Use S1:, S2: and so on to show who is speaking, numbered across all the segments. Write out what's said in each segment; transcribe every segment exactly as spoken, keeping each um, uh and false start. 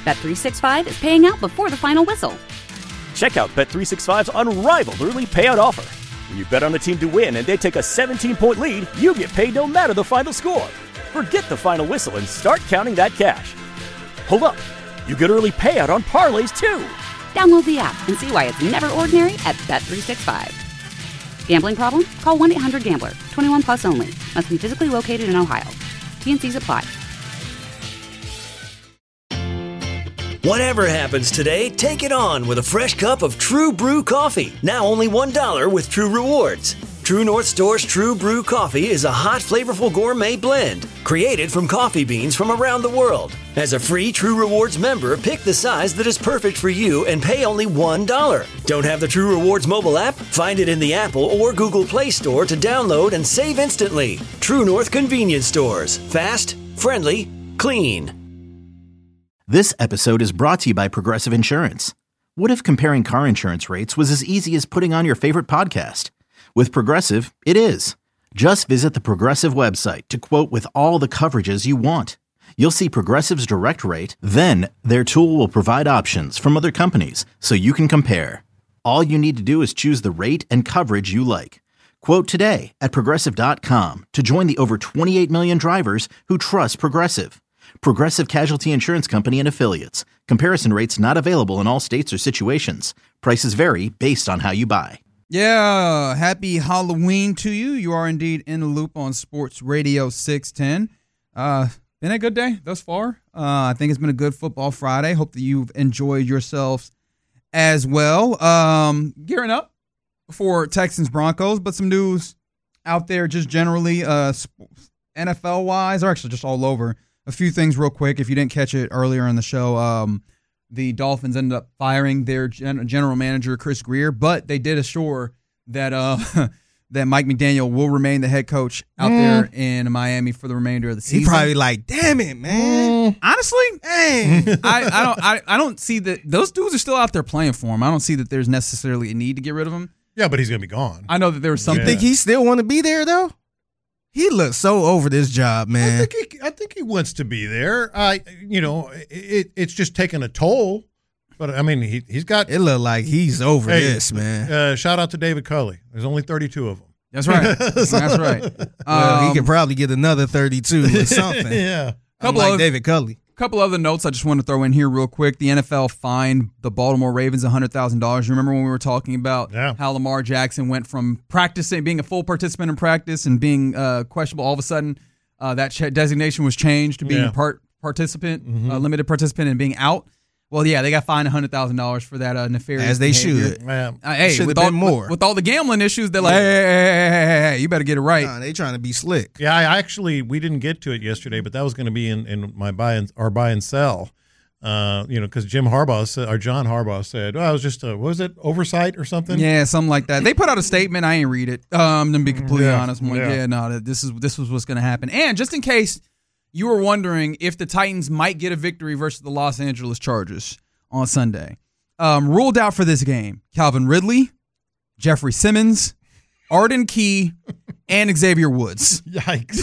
S1: Bet three sixty-five is paying out before the final whistle.
S2: Check out Bet three sixty-five's unrivaled early payout offer. When you bet on a team to win and they take a seventeen-point lead, you get paid no matter the final score. Forget the final whistle and start counting that cash. Hold up. You get early payout on parlays, too.
S1: Download the app and see why it's never ordinary at Bet three sixty-five. Gambling problem? Call one eight hundred gambler. twenty-one plus only. Must be physically located in Ohio. T N Cs apply.
S3: Whatever happens today, take it on with a fresh cup of True Brew coffee. Now only one dollar with True Rewards. True North Store's True Brew coffee is a hot, flavorful gourmet blend created from coffee beans from around the world. As a free True Rewards member, pick the size that is perfect for you and pay only one dollar. Don't have the True Rewards mobile app? Find it in the Apple or Google Play Store to download and save instantly. True North Convenience Stores. Fast, friendly, clean.
S4: This episode is brought to you by Progressive Insurance. What if comparing car insurance rates was as easy as putting on your favorite podcast? With Progressive, it is. Just visit the Progressive website to quote with all the coverages you want. You'll see Progressive's direct rate, then their tool will provide options from other companies so you can compare. All you need to do is choose the rate and coverage you like. Quote today at Progressive dot com to join the over twenty-eight million drivers who trust Progressive. Progressive Casualty Insurance Company and Affiliates. Comparison rates not available in all states or situations. Prices vary based on how you buy.
S5: Yeah, happy Halloween to you. You are indeed in the loop on Sports Radio six ten. Uh, been a good day thus far. Uh, I think it's been a good football Friday. Hope that you've enjoyed yourselves as well. Um, gearing up for Texans Broncos, but some news out there just generally, uh, N F L-wise, or actually just all over. A few things real quick. If you didn't catch it earlier in the show, um, the Dolphins ended up firing their gen- general manager, Chris Grier, but they did assure that uh, that Mike McDaniel will remain the head coach out mm. there in Miami for the remainder of the season.
S6: He probably like, damn it, man.
S5: Honestly, hey, I, I don't I, I don't see that those dudes are still out there playing for him. I don't see that there's necessarily a need to get rid of him.
S7: Yeah, but he's going to be gone.
S5: I know that there was some.
S6: You think he still want to be there, though? He looks so over this job, man.
S7: I think he, I think he wants to be there. I, you know, it, it's just taking a toll. But I mean, he he's got.
S6: It look like he's over
S7: hey,
S6: this, man.
S7: Uh, shout out to David Culley. There's only thirty-two of them.
S5: That's right. That's right.
S6: Well,
S5: um,
S6: he could probably get another thirty-two or something.
S7: Yeah.
S6: Couple like of, David Culley.
S5: Couple other notes I just want to throw in here real quick. The N F L fined the Baltimore Ravens one hundred thousand dollars. Remember when we were talking about
S7: yeah.
S5: how Lamar Jackson went from practicing, being a full participant in practice and being uh, questionable, all of a sudden uh, that ch- designation was changed to being
S7: yeah.
S5: a part participant,
S7: mm-hmm.
S5: uh, limited participant, and being out. Well, yeah, they got fined one hundred thousand dollars for that uh, nefarious
S6: As they
S5: behavior.
S6: should.
S7: Yeah.
S5: Uh, hey,
S6: should
S5: with
S6: have
S5: all,
S6: been more.
S5: With, with all the gambling issues, they're like, hey, hey, hey, hey, hey, hey, you better get it right.
S6: Nah, they trying to be slick.
S7: Yeah, I actually, we didn't get to it yesterday, but that was going to be in, in my buy and, our buy and sell. Uh, you know, because Jim Harbaugh said, or John Harbaugh said, oh, it was just a, what was it, oversight or something?
S5: Yeah, something like that. They put out a statement. I ain't read it. Um, to be completely
S7: yeah,
S5: honest, I'm like,
S7: yeah.
S5: yeah, no, this is this was what's going to happen. And just in case you were wondering if the Titans might get a victory versus the Los Angeles Chargers on Sunday, um, ruled out for this game: Calvin Ridley, Jeffrey Simmons, Arden Key, and Xavier Woods.
S7: Yikes!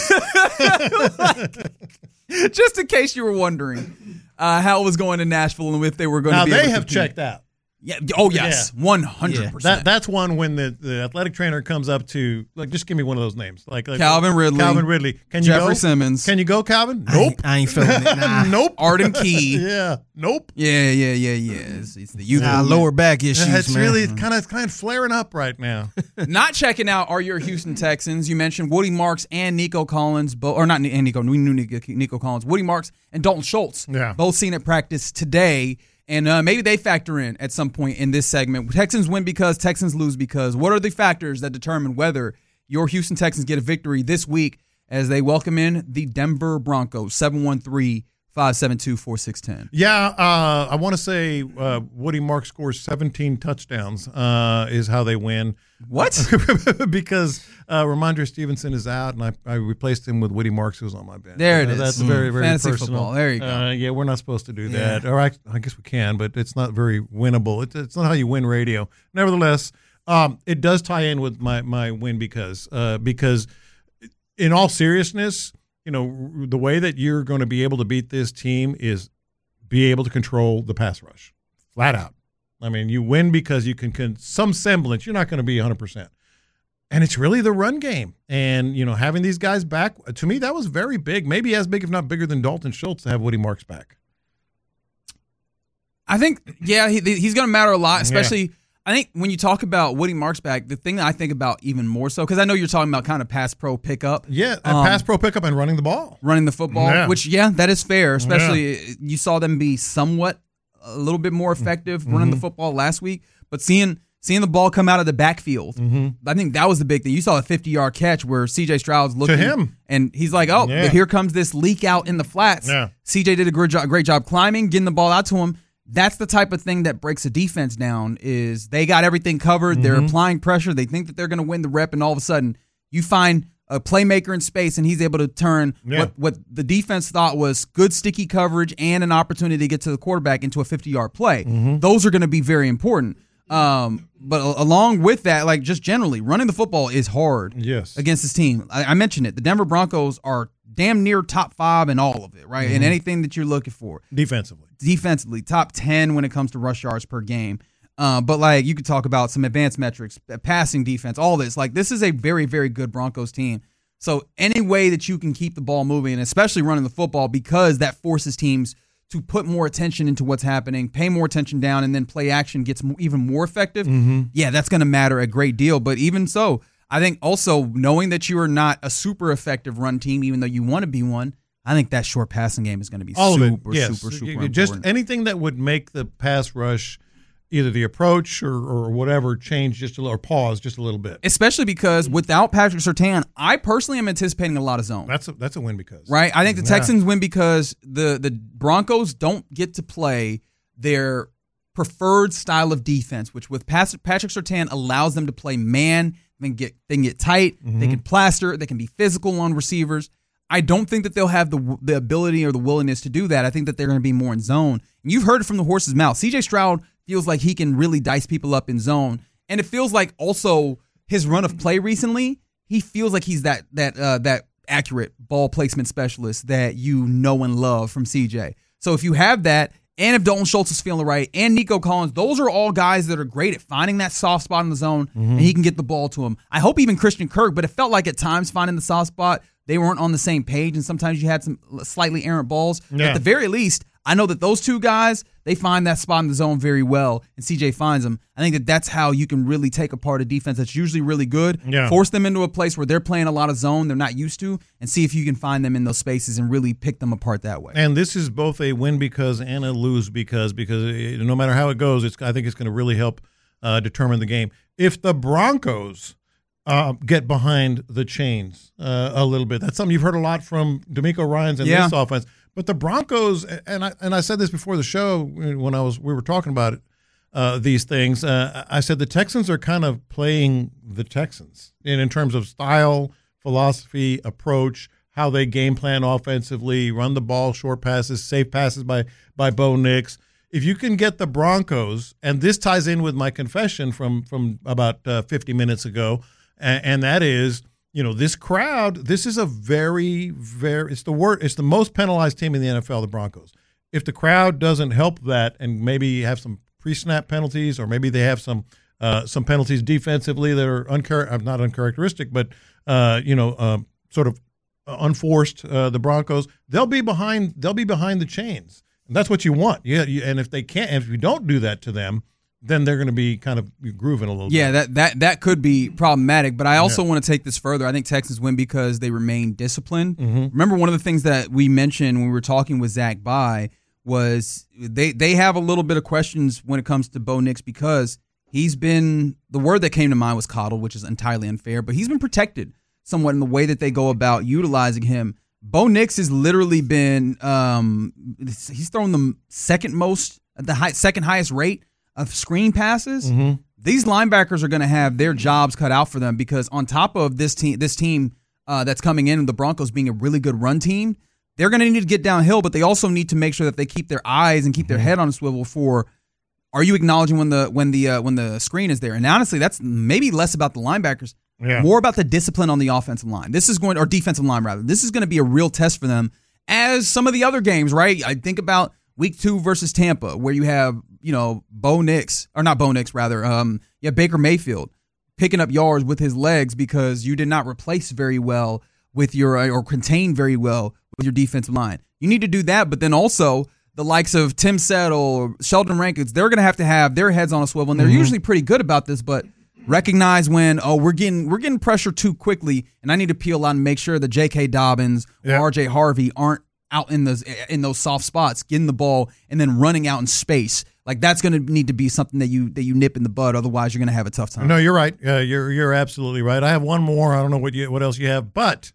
S5: like, just in case you were wondering. Uh, how it was going in Nashville and if they were going
S7: now
S5: to be
S7: they
S5: able to
S7: have
S5: compete.
S7: checked out.
S5: Yeah. Oh, yes.
S7: Yeah.
S5: one hundred percent.
S7: That, that's one when the, the athletic trainer comes up to, like, just give me one of those names. Like, like
S5: Calvin Ridley.
S7: Calvin Ridley. Can you
S5: Jeffrey
S7: go?
S5: Simmons.
S7: Can you go, Calvin?
S6: I
S7: Nope.
S6: ain't, I ain't feeling it. Nah.
S7: Nope.
S5: Arden Key.
S7: yeah. Nope.
S5: Yeah, yeah, yeah, yeah. It's, it's the youth.
S6: Nah, lower back issues,
S7: Yeah, it's
S6: man.
S7: really kind of kind of flaring up right now.
S5: Not checking out are your Houston Texans. You mentioned Woody Marks and Nico Collins, bo- or not and Nico, we knew Nico, Nico Collins. Woody Marks and Dalton Schultz,
S7: Yeah.
S5: both seen at practice today. And uh, maybe they factor in at some point in this segment. Texans win because, Texans lose because. What are the factors that determine whether your Houston Texans get a victory this week as they welcome in the Denver Broncos? seven one three, five seven two, four six one zero.
S7: Yeah, uh, I want to say uh, Woody Marks scores seventeen touchdowns uh, is how they win.
S5: What?
S7: Because uh, Ramondre Stevenson is out, and I, I replaced him with Woody Marks, who was on my bench.
S5: There it
S7: uh,
S5: is.
S7: That's
S5: Mm.
S7: very, very
S5: Fantasy
S7: personal.
S5: football. There you go.
S7: Uh, yeah, we're not supposed to do that. Or I, I guess we can, but it's not very winnable. It's, it's not how you win radio. Nevertheless, um, it does tie in with my, my win because uh, because in all seriousness, you know, the way that you're going to be able to beat this team is be able to control the pass rush, flat out. I mean, you win because you can, can some semblance. You're not going to be one hundred percent. And it's really the run game. And, you know, having these guys back, to me, that was very big. Maybe as big, if not bigger than Dalton Schultz to have Woody Marks back.
S5: I think, yeah, he, he's going to matter a lot, especially yeah. I think when you talk about Woody Marks back, the thing that I think about even more so, because I know you're talking about kind of pass pro pickup.
S7: Yeah,
S5: um,
S7: pass pro pickup and running the ball.
S5: Running the football,
S7: yeah.
S5: which, yeah, that is fair, especially yeah. you saw them be somewhat a little bit more effective mm-hmm. running the football last week, but seeing seeing the ball come out of the backfield, mm-hmm. I think that was the big thing. You saw a fifty-yard catch where C J Stroud's looking
S7: to him,
S5: and he's like, "Oh,
S7: yeah.
S5: here comes this leak out in the flats."
S7: Yeah.
S5: C J did a great job, great job climbing, getting the ball out to him. That's the type of thing that breaks a defense down. Is they got everything covered, mm-hmm. they're applying pressure, they think that they're going to win the rep, and all of a sudden you find a playmaker in space, and he's able to turn yeah. what what the defense thought was good sticky coverage and an opportunity to get to the quarterback into a fifty-yard play. Mm-hmm. Those are going to be very important. Um, but along with that, like just generally, running the football is hard
S7: yes.
S5: against this team. I, I mentioned it. The Denver Broncos are damn near top five in all of it, right?
S7: Mm-hmm.
S5: In anything that you're looking for.
S7: Defensively.
S5: Defensively, top ten when it comes to rush yards per game. Uh, but like you could talk about some advanced metrics, passing defense, all this. Like this is a very, very good Broncos team. So any way that you can keep the ball moving, and especially running the football, because that forces teams to put more attention into what's happening, pay more attention down, and then play action gets even more effective, mm-hmm. yeah, that's going to matter a great deal. But even so, I think also knowing that you are not a super effective run team, even though you want to be one, I think that short passing game is going to be
S7: All
S5: super,
S7: of it. Yes.
S5: super, super important.
S7: Just anything that would make the pass rush, either the approach or, or whatever, change just a little, or pause just a little bit.
S5: Especially because without Patrick Surtain, I personally am anticipating a lot of zone.
S7: That's a, that's a win because.
S5: Right? I think the
S7: yeah.
S5: Texans win because the, the Broncos don't get to play their preferred style of defense, which with Patrick Surtain allows them to play man, they can get, they can get tight, mm-hmm. they can plaster, they can be physical on receivers. I don't think that they'll have the the ability or the willingness to do that. I think that they're going to be more in zone. And you've heard it from the horse's mouth. C J Stroud feels like he can really dice people up in zone. And it feels like also his run of play recently, he feels like he's that that uh, that accurate ball placement specialist that you know and love from C J. So if you have that, and if Dalton Schultz is feeling right, and Nico Collins, those are all guys that are great at finding that soft spot in the zone, mm-hmm. and he can get the ball to him. I hope even Christian Kirk, but it felt like at times finding the soft spot, they weren't on the same page, and sometimes you had some slightly errant balls.
S7: Yeah.
S5: At the very least, I know that those two guys, they find that spot in the zone very well, and C J finds them. I think that that's how you can really take apart a defense that's usually really good,
S7: yeah.
S5: force them into a place where they're playing a lot of zone they're not used to, and see if you can find them in those spaces and really pick them apart that way.
S7: And this is both a win because and a lose because, because no matter how it goes, it's I think it's going to really help uh, determine the game. If the Broncos Uh, get behind the chains uh, a little bit. That's something you've heard a lot from DeMeco Ryans and
S5: yeah.
S7: this offense. But the Broncos, and I and I said this before the show when I was we were talking about it, uh, these things. Uh, I said the Texans are kind of playing the Texans in, in terms of style, philosophy, approach, how they game plan offensively, run the ball, short passes, safe passes by by Bo Nix. If you can get the Broncos, and this ties in with my confession from from about uh, fifty minutes ago. And that is, you know, this crowd, this is a very, very, it's the word, it's the most penalized team in the N F L, the Broncos. If the crowd doesn't help that and maybe have some pre-snap penalties or maybe they have some uh, some penalties defensively that are unchar- not uncharacteristic, but, uh, you know, uh, sort of unforced, uh, the Broncos, they'll be behind, they'll be behind the chains. And that's what you want. Yeah, you, and if they can't, if you don't do that to them, then they're going to be kind of grooving a little
S5: yeah,
S7: bit.
S5: Yeah, that, that that could be problematic. But I also yeah. want to take this further. I think Texans win because they remain disciplined. Mm-hmm. Remember, one of the things that we mentioned when we were talking with Zach Bye was they, they have a little bit of questions when it comes to Bo Nix because he's been – the word that came to mind was coddled, which is entirely unfair, but he's been protected somewhat in the way that they go about utilizing him. Bo Nix has literally been um, – he's thrown the second most – the high, second highest rate of screen passes.
S7: Mm-hmm.
S5: These linebackers are going to have their jobs cut out for them because on top of this team, this team uh, that's coming in, the Broncos being a really good run team, they're going to need to get downhill, but they also need to make sure that they keep their eyes and keep mm-hmm. their head on a swivel for, are you acknowledging when the when the uh, when the screen is there? And honestly, that's maybe less about the linebackers,
S7: yeah.
S5: more about the discipline on the offensive line. This is going or defensive line rather. This is going to be a real test for them, as some of the other games, right? I think about Week two versus Tampa, where you have, you know, Bo Nix, or not Bo Nix, rather, um, you have Baker Mayfield picking up yards with his legs because you did not replace very well with your, or contain very well with your defensive line. You need to do that, but then also the likes of Tim Settle or Sheldon Rankins, they're going to have to have their heads on a swivel, and they're mm-hmm. usually pretty good about this, but recognize when, oh, we're getting we're getting pressure too quickly, and I need to peel out and make sure that J K. Dobbins or yeah. R J. Harvey aren't out in those in those soft spots, getting the ball and then running out in space. Like, that's going to need to be something that you that you nip in the bud. Otherwise, you're going to have a tough time.
S7: No, you're right. Uh, you're you're absolutely right. I have one more. I don't know what you what else you have, but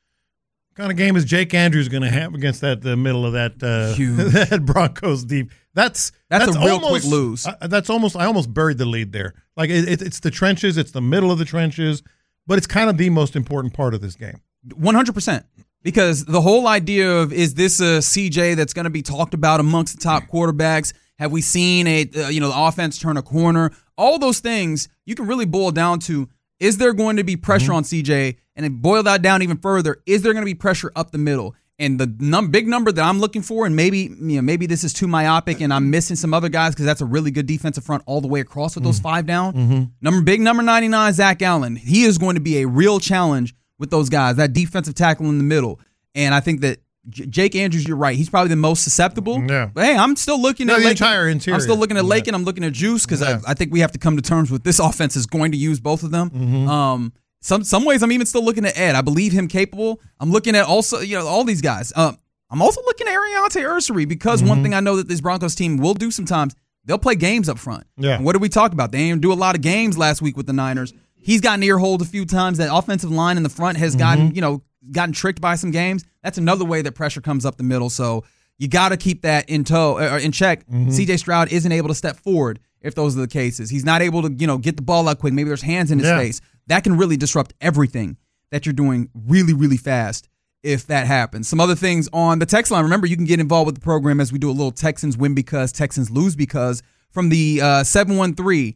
S7: what kind of game is Jake Andrews going to have against that the middle of that uh, that Broncos deep? That's
S5: that's, that's a real
S7: almost,
S5: quick lose.
S7: Uh, that's almost I almost buried the lead there. Like it, it, it's the trenches, it's the middle of the trenches, but it's kind of the most important part of this game.
S5: one hundred percent. Because the whole idea of, is this a C J that's going to be talked about amongst the top quarterbacks? Have we seen a uh, you know the offense turn a corner? All those things you can really boil down to, is there going to be pressure mm-hmm. on C J? And then boil that down even further, is there going to be pressure up the middle? And the num- big number that I'm looking for, and maybe you know maybe this is too myopic and I'm missing some other guys because that's a really good defensive front all the way across with those mm-hmm. five down. Mm-hmm. Number big number ninety-nine, Zach Allen. He is going to be a real challenge with those guys, that defensive tackle in the middle. And I think that J- Jake Andrews, you're right. He's probably the most susceptible.
S7: Yeah.
S5: But hey, I'm still looking
S7: no,
S5: at
S7: the
S5: Lakin.
S7: entire interior.
S5: I'm still looking at
S7: yeah.
S5: Lakin. I'm looking at Juice because
S7: yeah.
S5: I, I think we have to come to terms with this offense is going to use both of them. Mm-hmm. Um, some some ways I'm even still looking at Ed. I believe him capable. I'm looking at also you know all these guys. Um, I'm also looking at Ariante Ursary because mm-hmm. one thing I know that this Broncos team will do sometimes, they'll play games up front.
S7: Yeah.
S5: And what did we talk about? They didn't do a lot of games last week with the Niners. He's gotten ear hold a few times. That offensive line in the front has gotten, mm-hmm. you know, gotten tricked by some games. That's another way that pressure comes up the middle. So you got to keep that in tow or in check. Mm-hmm. C J Stroud isn't able to step forward if those are the cases. He's not able to, you know, get the ball out quick. Maybe there's hands in his
S7: yeah.
S5: face. That can really disrupt everything that you're doing really, really fast if that happens. Some other things on the text line. Remember, you can get involved with the program as we do a little Texans win because, Texans lose because from the uh, seven one three.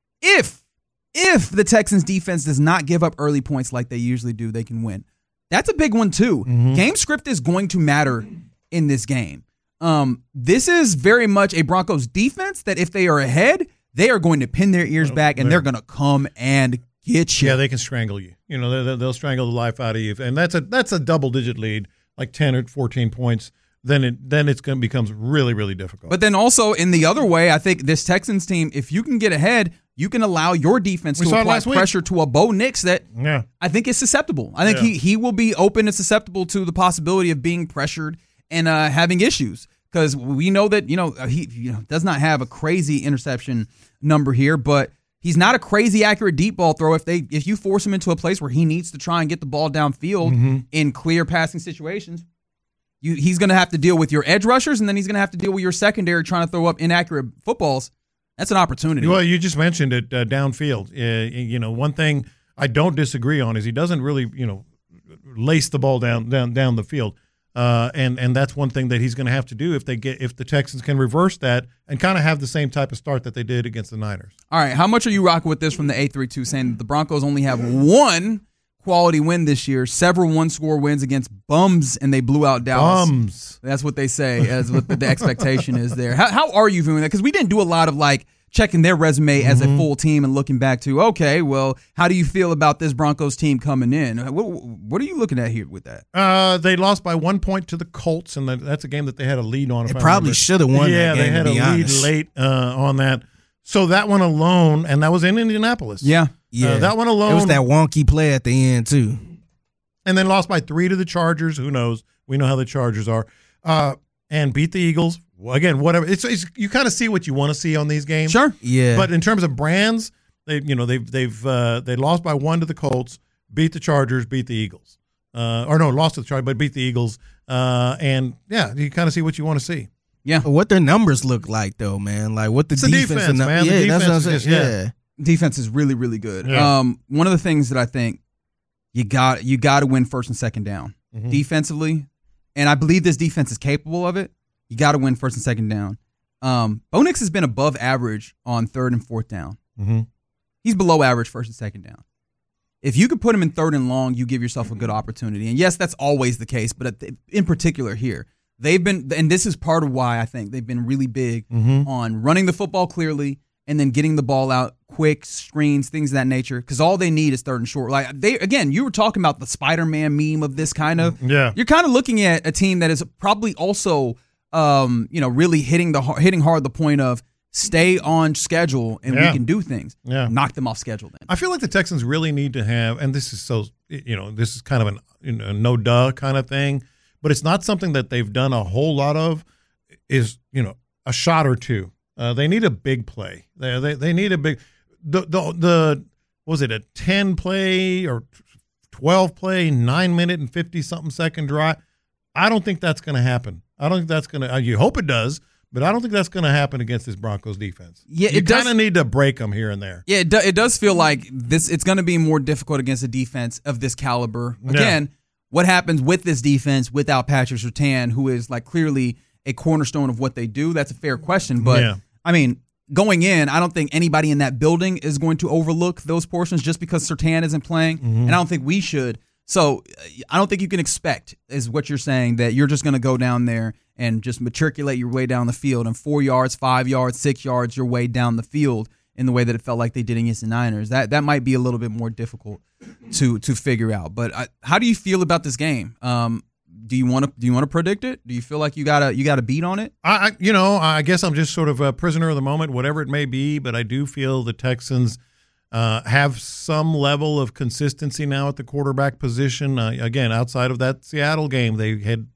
S5: If If the Texans defense does not give up early points like they usually do, they can win. That's a big one, too. Mm-hmm. Game script is going to matter in this game. Um, this is very much a Broncos defense that if they are ahead, they are going to pin their ears back and they're going to come and get you.
S7: Yeah, they can strangle you. You know, they'll, they'll strangle the life out of you. And that's a that's a double-digit lead, like ten or fourteen points. Then it then it's going to becomes really, really difficult.
S5: But then also in the other way, I think this Texans team, if you can get ahead, you can allow your defense
S7: we
S5: to apply pressure to a Bo Nix that
S7: yeah.
S5: I think is susceptible. I think yeah. he he will be open and susceptible to the possibility of being pressured and uh, having issues because we know that you know he you know does not have a crazy interception number here, but he's not a crazy accurate deep ball throw. If they if you force him into a place where he needs to try and get the ball downfield mm-hmm. in clear passing situations. You, he's going to have to deal with your edge rushers, and then he's going to have to deal with your secondary trying to throw up inaccurate footballs. That's an opportunity.
S7: Well, you just mentioned it uh, downfield. Uh, you know, one thing I don't disagree on is he doesn't really, you know, lace the ball down down down the field, uh, and and that's one thing that he's going to have to do if they get if the Texans can reverse that and kind of have the same type of start that they did against the Niners.
S5: All right, how much are you rocking with this from the eight three two saying that the Broncos only have one quality win this year, several one-score wins against bums, and they blew out Dallas.
S7: Bums.
S5: That's what they say, as what the, the expectation is there. How, how are you viewing that? Because we didn't do a lot of, like, checking their resume mm-hmm. as a full team and looking back to, okay, well, how do you feel about this Broncos team coming in? What, what are you looking at here with that?
S7: Uh, they lost by one point to the Colts, and that's a game that they had a lead on.
S6: They probably should have won
S7: yeah,
S6: that game,
S7: they had
S6: to be
S7: a
S6: honest.
S7: lead late uh, on that. So that one alone, and that was in Indianapolis.
S5: Yeah.
S6: Yeah.
S7: Uh, that one alone.
S6: It was that wonky play at the end, too.
S7: And then lost by three to the Chargers. Who knows? We know how the Chargers are. Uh, and beat the Eagles. Again, whatever. It's, it's you kind of see what you want to see on these games.
S5: Sure.
S6: Yeah.
S7: But in terms of brands, they you know they've they've uh, they lost by one to the Colts, beat the Chargers, beat the Eagles. Uh, or no, lost to the Chargers, but beat the Eagles. Uh, and yeah, you kind of see what you want to see.
S5: Yeah.
S6: But what their numbers look like, though, man. Like what the
S7: it's
S6: defense,
S7: defense
S6: and
S7: man.
S6: Yeah,
S7: the defense
S6: that's what I'm saying.
S7: is, yeah.
S6: yeah.
S5: Defense is really, really good.
S7: Yeah.
S5: Um, one of the things that I think you got you got to win first and second down mm-hmm. defensively, and I believe this defense is capable of it. You got to win first and second down. Um, Bo Nix has been above average on third and fourth down.
S7: Mm-hmm.
S5: He's below average first and second down. If you could put him in third and long, you give yourself a good opportunity. And yes, that's always the case, but in particular here, they've been, and this is part of why I think they've been really big
S7: Mm-hmm.
S5: on running the football clearly and then getting the ball out quick, screens, things of that nature, because all they need is third and short. Like they, again, you were talking about the Spider-Man meme of this kind of.
S7: Yeah.
S5: You're kind of looking at a team that is probably also, um, you know, really hitting the hitting hard the point of stay on schedule and
S7: Yeah.
S5: we can do things.
S7: Yeah.
S5: Knock them off schedule then.
S7: I feel like the Texans really need to have, and this is so, you know, this is kind of an you know, no duh kind of thing, but it's not something that they've done a whole lot of. Is you know a shot or two. Uh, they need a big play. They they they need a big the the the was it a ten play or twelve play nine minute and fifty something second drive? I don't think that's going to happen. I don't think that's going to. You hope it does. But I don't think that's going to happen against this Broncos defense.
S5: Yeah,
S7: you
S5: it does-
S7: kind of need to break them here and there.
S5: Yeah, it, do, it does feel like this. It's going to be more difficult against a defense of this caliber. Again,
S7: Yeah.
S5: what happens with this defense without Patrick Surtain, who is like clearly a cornerstone of what they do? That's a fair question. But
S7: Yeah.
S5: I mean, going in, I don't think anybody in that building is going to overlook those portions just because Surtain isn't playing,
S7: Mm-hmm.
S5: and I don't think we should. So uh, I don't think you can expect, is what you're saying, that you're just going to go down there and just matriculate your way down the field and four yards, five yards, six yards your way down the field in the way that it felt like they did against the Niners. That that might be a little bit more difficult to to figure out. But I, how do you feel about this game? Um, do you want to do you want to predict it? Do you feel like you gotta you got a beat on it?
S7: I, I, you know, I guess I'm just sort of a prisoner of the moment, whatever it may be. But I do feel the Texans uh, have some level of consistency now at the quarterback position. Uh, again, outside of that Seattle game, they had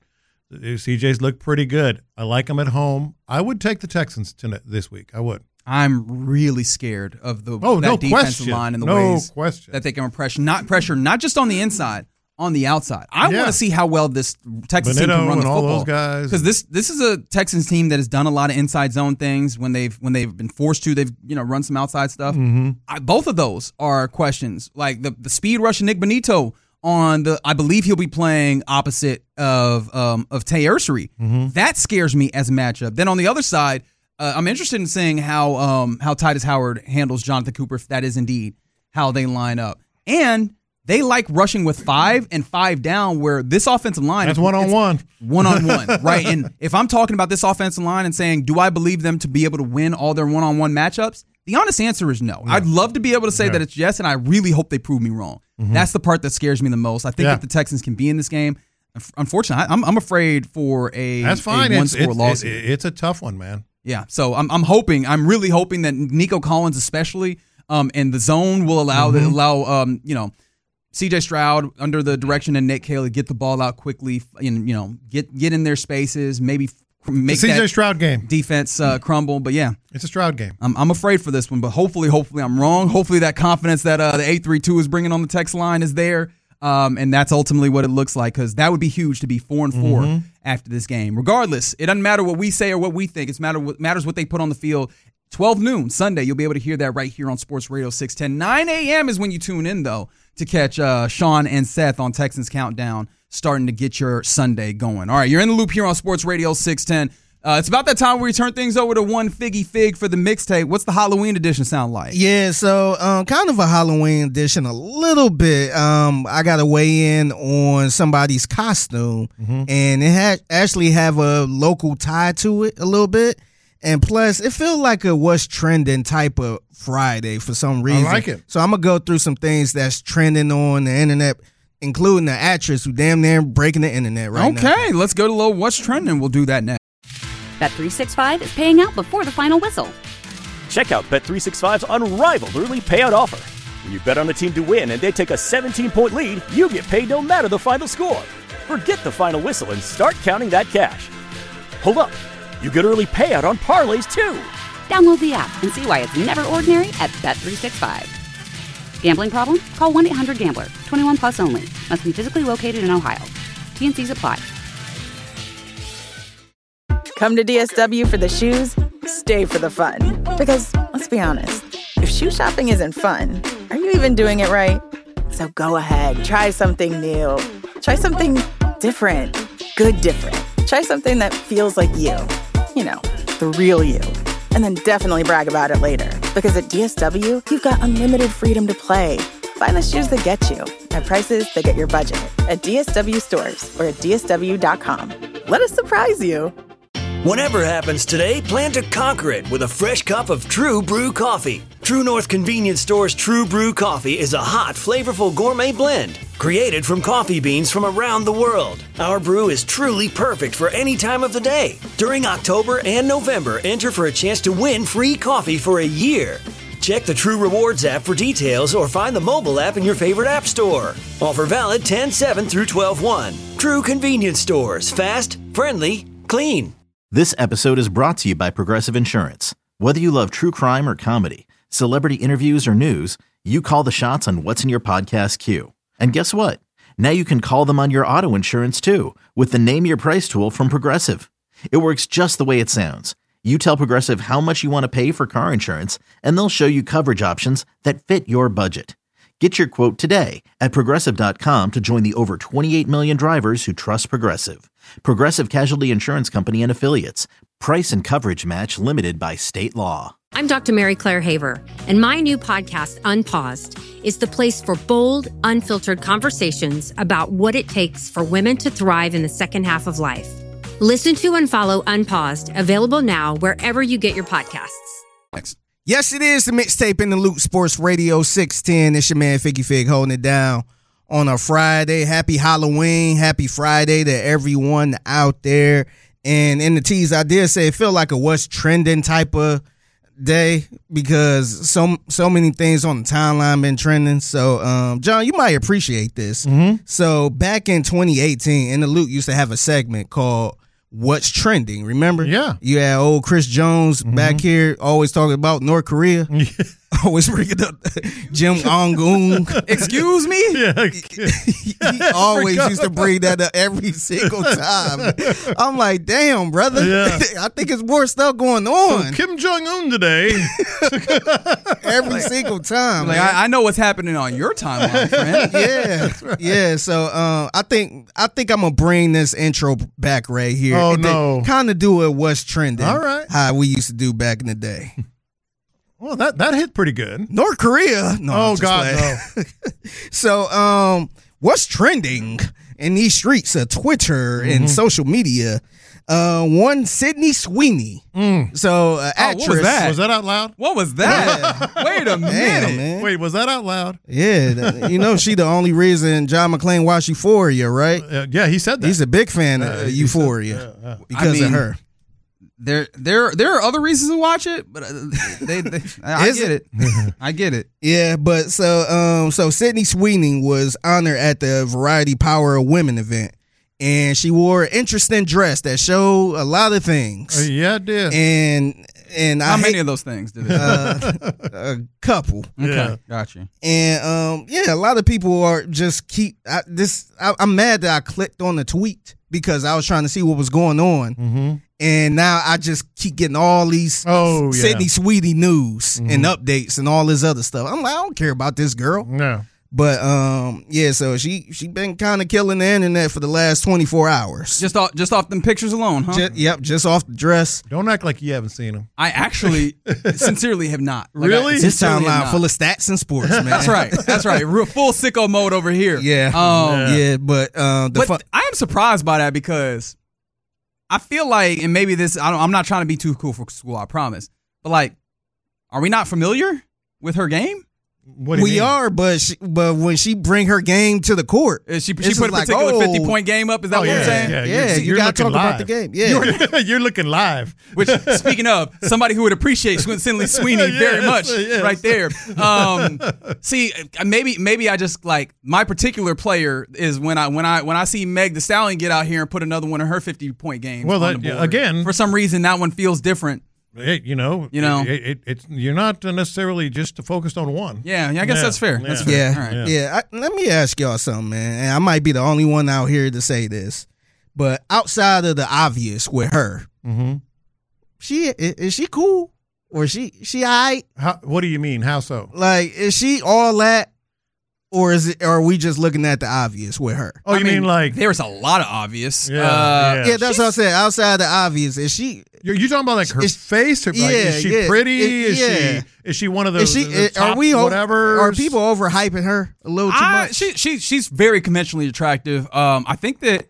S7: C J's looked pretty good. I like them at home. I would take the Texans tonight, this week. I would.
S5: I'm really scared of the
S7: Oh,
S5: that
S7: no
S5: defensive
S7: question.
S5: line and the
S7: No
S5: ways
S7: question.
S5: that they can pressure not pressure not just on the inside, on the outside. I
S7: Yeah.
S5: want to see how well this Texans team
S7: Benito
S5: can run the
S7: and all
S5: football.
S7: those guys.
S5: Because this this is a Texans team that has done a lot of inside zone things when they've when they've been forced to. They've you know run some outside stuff.
S7: Mm-hmm.
S5: I, both of those are questions. Like the the speed rush of Nick Benito on the, I believe he'll be playing opposite of um of Tay Ursery.
S7: Mm-hmm.
S5: That scares me as a matchup. Then on the other side, uh, I'm interested in seeing how um how Titus Howard handles Jonathan Cooper, if that is indeed how they line up. And they like rushing with five and five down, where this offensive line
S7: That's
S5: is
S7: one-on-one.
S5: one-on-one, right? And if I'm talking about this offensive line and saying, do I believe them to be able to win all their one-on-one matchups? The honest answer is no. I'd love to be able to say
S7: Yeah.
S5: that it's yes, and I really hope they prove me wrong. That's the part that scares me the most. I think
S7: Yeah.
S5: that the Texans can be in this game. Unfortunately, I- I'm, I'm afraid for a,
S7: That's fine.
S5: a
S7: It's,
S5: one-score
S7: it's,
S5: loss.
S7: it- it's a tough one, man.
S5: Yeah, so I'm I'm hoping, I'm really hoping that Nico Collins especially, um, and the zone will allow the, allow um, you know, C J Stroud under the direction of Nick Caley get the ball out quickly, and you know, get get in their spaces, maybe f- make
S7: C J
S5: that
S7: Stroud game.
S5: defense uh, crumble. But yeah,
S7: It's a Stroud game.
S5: I'm I'm afraid for this one, but hopefully, hopefully I'm wrong. Hopefully that confidence that uh, the eight three two is bringing on the text line is there. Um, and that's ultimately what it looks like, because that would be huge to be four and four
S7: Mm-hmm.
S5: after this game. Regardless, it doesn't matter what we say or what we think. It's matter what matters what they put on the field. twelve noon Sunday, you'll be able to hear that right here on Sports Radio six ten. nine a.m. is when you tune in, though, to catch uh, Sean and Seth on Texans Countdown, starting to get your Sunday going. All right, you're in the loop here on Sports Radio six ten. Uh, it's about that time where we turn things over to One Figgy Fig for the mixtape. What's the Halloween edition sound like?
S6: Yeah, so um, kind of a Halloween edition, a little bit. Um, I got to weigh in on somebody's costume, and it had actually have a local tie to it a little bit. And plus, it feels like a what's trending type of Friday for some reason.
S7: like it.
S6: So I'm going to go through some things that's trending on the internet, including the actress who damn near breaking the internet right now.
S5: Okay, let's go to little What's Trending. We'll do that next.
S1: Bet three sixty-five is paying out before the final whistle.
S2: Check out Bet three sixty-five's unrivaled early payout offer. When you bet on a team to win and they take a seventeen-point lead, you get paid no matter the final score. Forget the final whistle and start counting that cash. Hold up. You get early payout on parlays, too.
S1: Download the app and see why it's never ordinary at Bet three sixty-five. Gambling problem? Call one eight hundred gambler. twenty-one plus only. Must be physically located in Ohio. T N Cs apply.
S8: Come to D S W for the shoes, stay for the fun. Because, let's be honest, if shoe shopping isn't fun, are you even doing it right? So go ahead, try something new. Try something different. Good different. Try something that feels like you. You know, the real you. And then definitely brag about it later. Because at D S W, you've got unlimited freedom to play. Find the shoes that get you at prices that get your budget at D S W stores or at D S W dot com. Let us surprise you.
S3: Whatever happens today, plan to conquer it with a fresh cup of True Brew coffee. True North Convenience Store's True Brew coffee is a hot, flavorful gourmet blend created from coffee beans from around the world. Our brew is truly perfect for any time of the day. During October and November, enter for a chance to win free coffee for a year. Check the True Rewards app for details or find the mobile app in your favorite app store. Offer valid ten seven through twelve one. True Convenience Stores. Fast, friendly, clean.
S4: This episode is brought to you by Progressive Insurance. Whether you love true crime or comedy, celebrity interviews or news, you call the shots on what's in your podcast queue. And guess what? Now you can call them on your auto insurance too with the Name Your Price tool from Progressive. It works just the way it sounds. You tell Progressive how much you want to pay for car insurance, and they'll show you coverage options that fit your budget. Get your quote today at Progressive dot com to join the over twenty-eight million drivers who trust Progressive. Progressive Casualty Insurance Company and Affiliates. Price and coverage match limited by state law.
S9: I'm Doctor Mary Claire Haver, and my new podcast, Unpaused, is the place for bold, unfiltered conversations about what it takes for women to thrive in the second half of life. Listen to and follow Unpaused, available now wherever you get your podcasts.
S5: Next.
S6: Yes, it is the mixtape in the Loop Sports Radio six ten. It's your man Figgy Fig holding it down on a Friday. Happy Halloween. Happy Friday to everyone out there. And in the tease, I did say it felt like a what's trending type of day because so so many things on the timeline been trending. So, um, John, you might appreciate this.
S7: Mm-hmm.
S6: So back in twenty eighteen, In the Loop used to have a segment called What's Trending, remember?
S7: Yeah.
S6: You had old Chris Jones
S7: Mm-hmm.
S6: back here always talking about North Korea. Always bringing up Jim Ong-un.
S5: Excuse me?
S7: Yeah.
S6: He always used to bring that up every single time. I'm like, damn, brother.
S7: Yeah.
S6: I think it's more stuff going on
S7: Kim Jong-un today.
S6: every single time.
S5: Like,
S6: man.
S5: I, I know what's happening on your timeline, friend.
S6: Yeah, yeah. So um, I think I think I'm gonna bring this intro back right here.
S7: Oh, no.
S6: Kind of do it what's trending.
S7: All right.
S6: How we used to do back in the day.
S7: Well, that, that hit pretty good.
S6: North Korea. No, I'm
S7: Oh,
S6: just
S7: God,
S6: playing. So, um, what's trending in these streets of Twitter
S7: Mm-hmm.
S6: and social media? Uh, one Sydney Sweeney.
S7: Mm.
S6: So, uh,
S5: Oh,
S6: actress.
S5: what was that?
S7: Was that out loud?
S5: What was that? Wait a minute.
S6: Damn, man.
S7: Wait, was that out loud?
S6: Yeah, th- you know she the only reason John McClane watched Euphoria, right?
S7: Uh, yeah, he said that.
S6: He's a big fan of
S7: Uh,
S6: uh,
S7: he
S6: Euphoria
S7: said- yeah, yeah.
S6: because
S5: I mean,
S6: of her.
S5: There, there, there are other reasons to watch it, but uh, they, they I, I
S6: Is
S5: get
S6: it?
S5: it. I get it.
S6: Yeah, but so um so Sydney Sweeney was honored at the Variety Power of Women event, and she wore an interesting dress that showed a lot of things.
S7: Uh, yeah, it did.
S6: And and
S5: How
S6: I
S5: many
S6: hate,
S5: of those things did it?
S6: uh, a couple.
S5: Okay,
S7: Yeah.
S5: gotcha.
S6: And um yeah, a lot of people are just keep I, this. I, I'm mad that I clicked on the tweet because I was trying to see what was going on.
S7: Mm-hmm.
S6: And now I just keep getting all these
S7: Oh, yeah.
S6: Sydney Sweeney news
S7: Mhm.
S6: and updates and all this other stuff. I'm like, I don't care about this girl.
S7: No.
S6: But um, yeah, so she she been kind of killing the internet for the last twenty-four hours.
S5: Just off, just off them pictures alone, huh?
S6: Ju- yep, just off the dress.
S7: Don't act like you haven't seen him.
S5: I actually, sincerely have not. Like,
S7: Really?
S5: I
S6: This
S5: sincerely have
S6: timeline
S5: not.
S6: full of stats and sports, man.
S5: That's right. That's right. Real full sicko mode over here.
S6: Yeah,
S5: Um,
S6: yeah, but uh, the
S5: but
S6: fun-
S5: I am surprised by that because I feel like, and maybe this, I don't, I'm not trying to be too cool for school, I promise. But like, are we not familiar with her game?
S7: What do you
S6: we
S7: mean?
S6: are, but she, but when she bring her game to the court,
S5: Is she
S6: It's
S5: she
S6: just
S5: put a
S6: like,
S5: particular
S6: oh.
S5: fifty point game up? Is that
S7: Oh,
S5: what
S7: yeah,
S5: I'm saying?
S7: yeah.
S6: yeah,
S7: you're-
S6: you
S7: you're
S6: gotta talk
S7: looking
S6: about the
S7: live.
S6: game. Yeah,
S7: You're, you're looking live.
S5: Which, speaking of, somebody who would appreciate Sydney Sweeney very
S7: Yes,
S5: much,
S7: yes.
S5: right there. Um, see, maybe maybe I just like my particular player is when I when I when I see Meg Thee Stallion get out here and put another one of her fifty point games.
S7: Well,
S5: on
S7: that-
S5: the
S7: yeah,
S5: board.
S7: again-
S5: for some reason that one feels different.
S7: It, you know,
S5: You know.
S7: it, it, it's you're not necessarily just focused on one.
S5: Yeah, yeah I guess
S7: Yeah,
S5: that's fair.
S7: yeah.
S5: That's fair.
S6: yeah,
S5: All right.
S7: Yeah.
S6: yeah. I, let me ask y'all something, man. And I might be the only one out here to say this, but outside of the obvious with her,
S7: Mm-hmm.
S6: she is, is she cool or is she she alright?
S7: How, what do you mean? How so?
S6: Like, is she all that, or is it? Or are we just looking at the obvious with her?
S7: Oh,
S5: I
S7: you mean, like
S5: there's a lot of obvious.
S7: Yeah,
S5: uh,
S7: yeah.
S6: Yeah, that's what I said. Outside the obvious, is she?
S7: you're, you talking about like her
S6: It's-
S7: face? Or like,
S6: yeah,
S7: is she
S6: yeah.
S7: pretty?
S6: It-
S7: is
S6: yeah.
S7: she is she one of the?
S6: Is she?
S7: the
S6: are
S7: top
S6: we? o-
S7: whatever?
S6: Are people overhyping her a little too
S5: I,
S6: much?
S5: she she she's very conventionally attractive. Um, I think that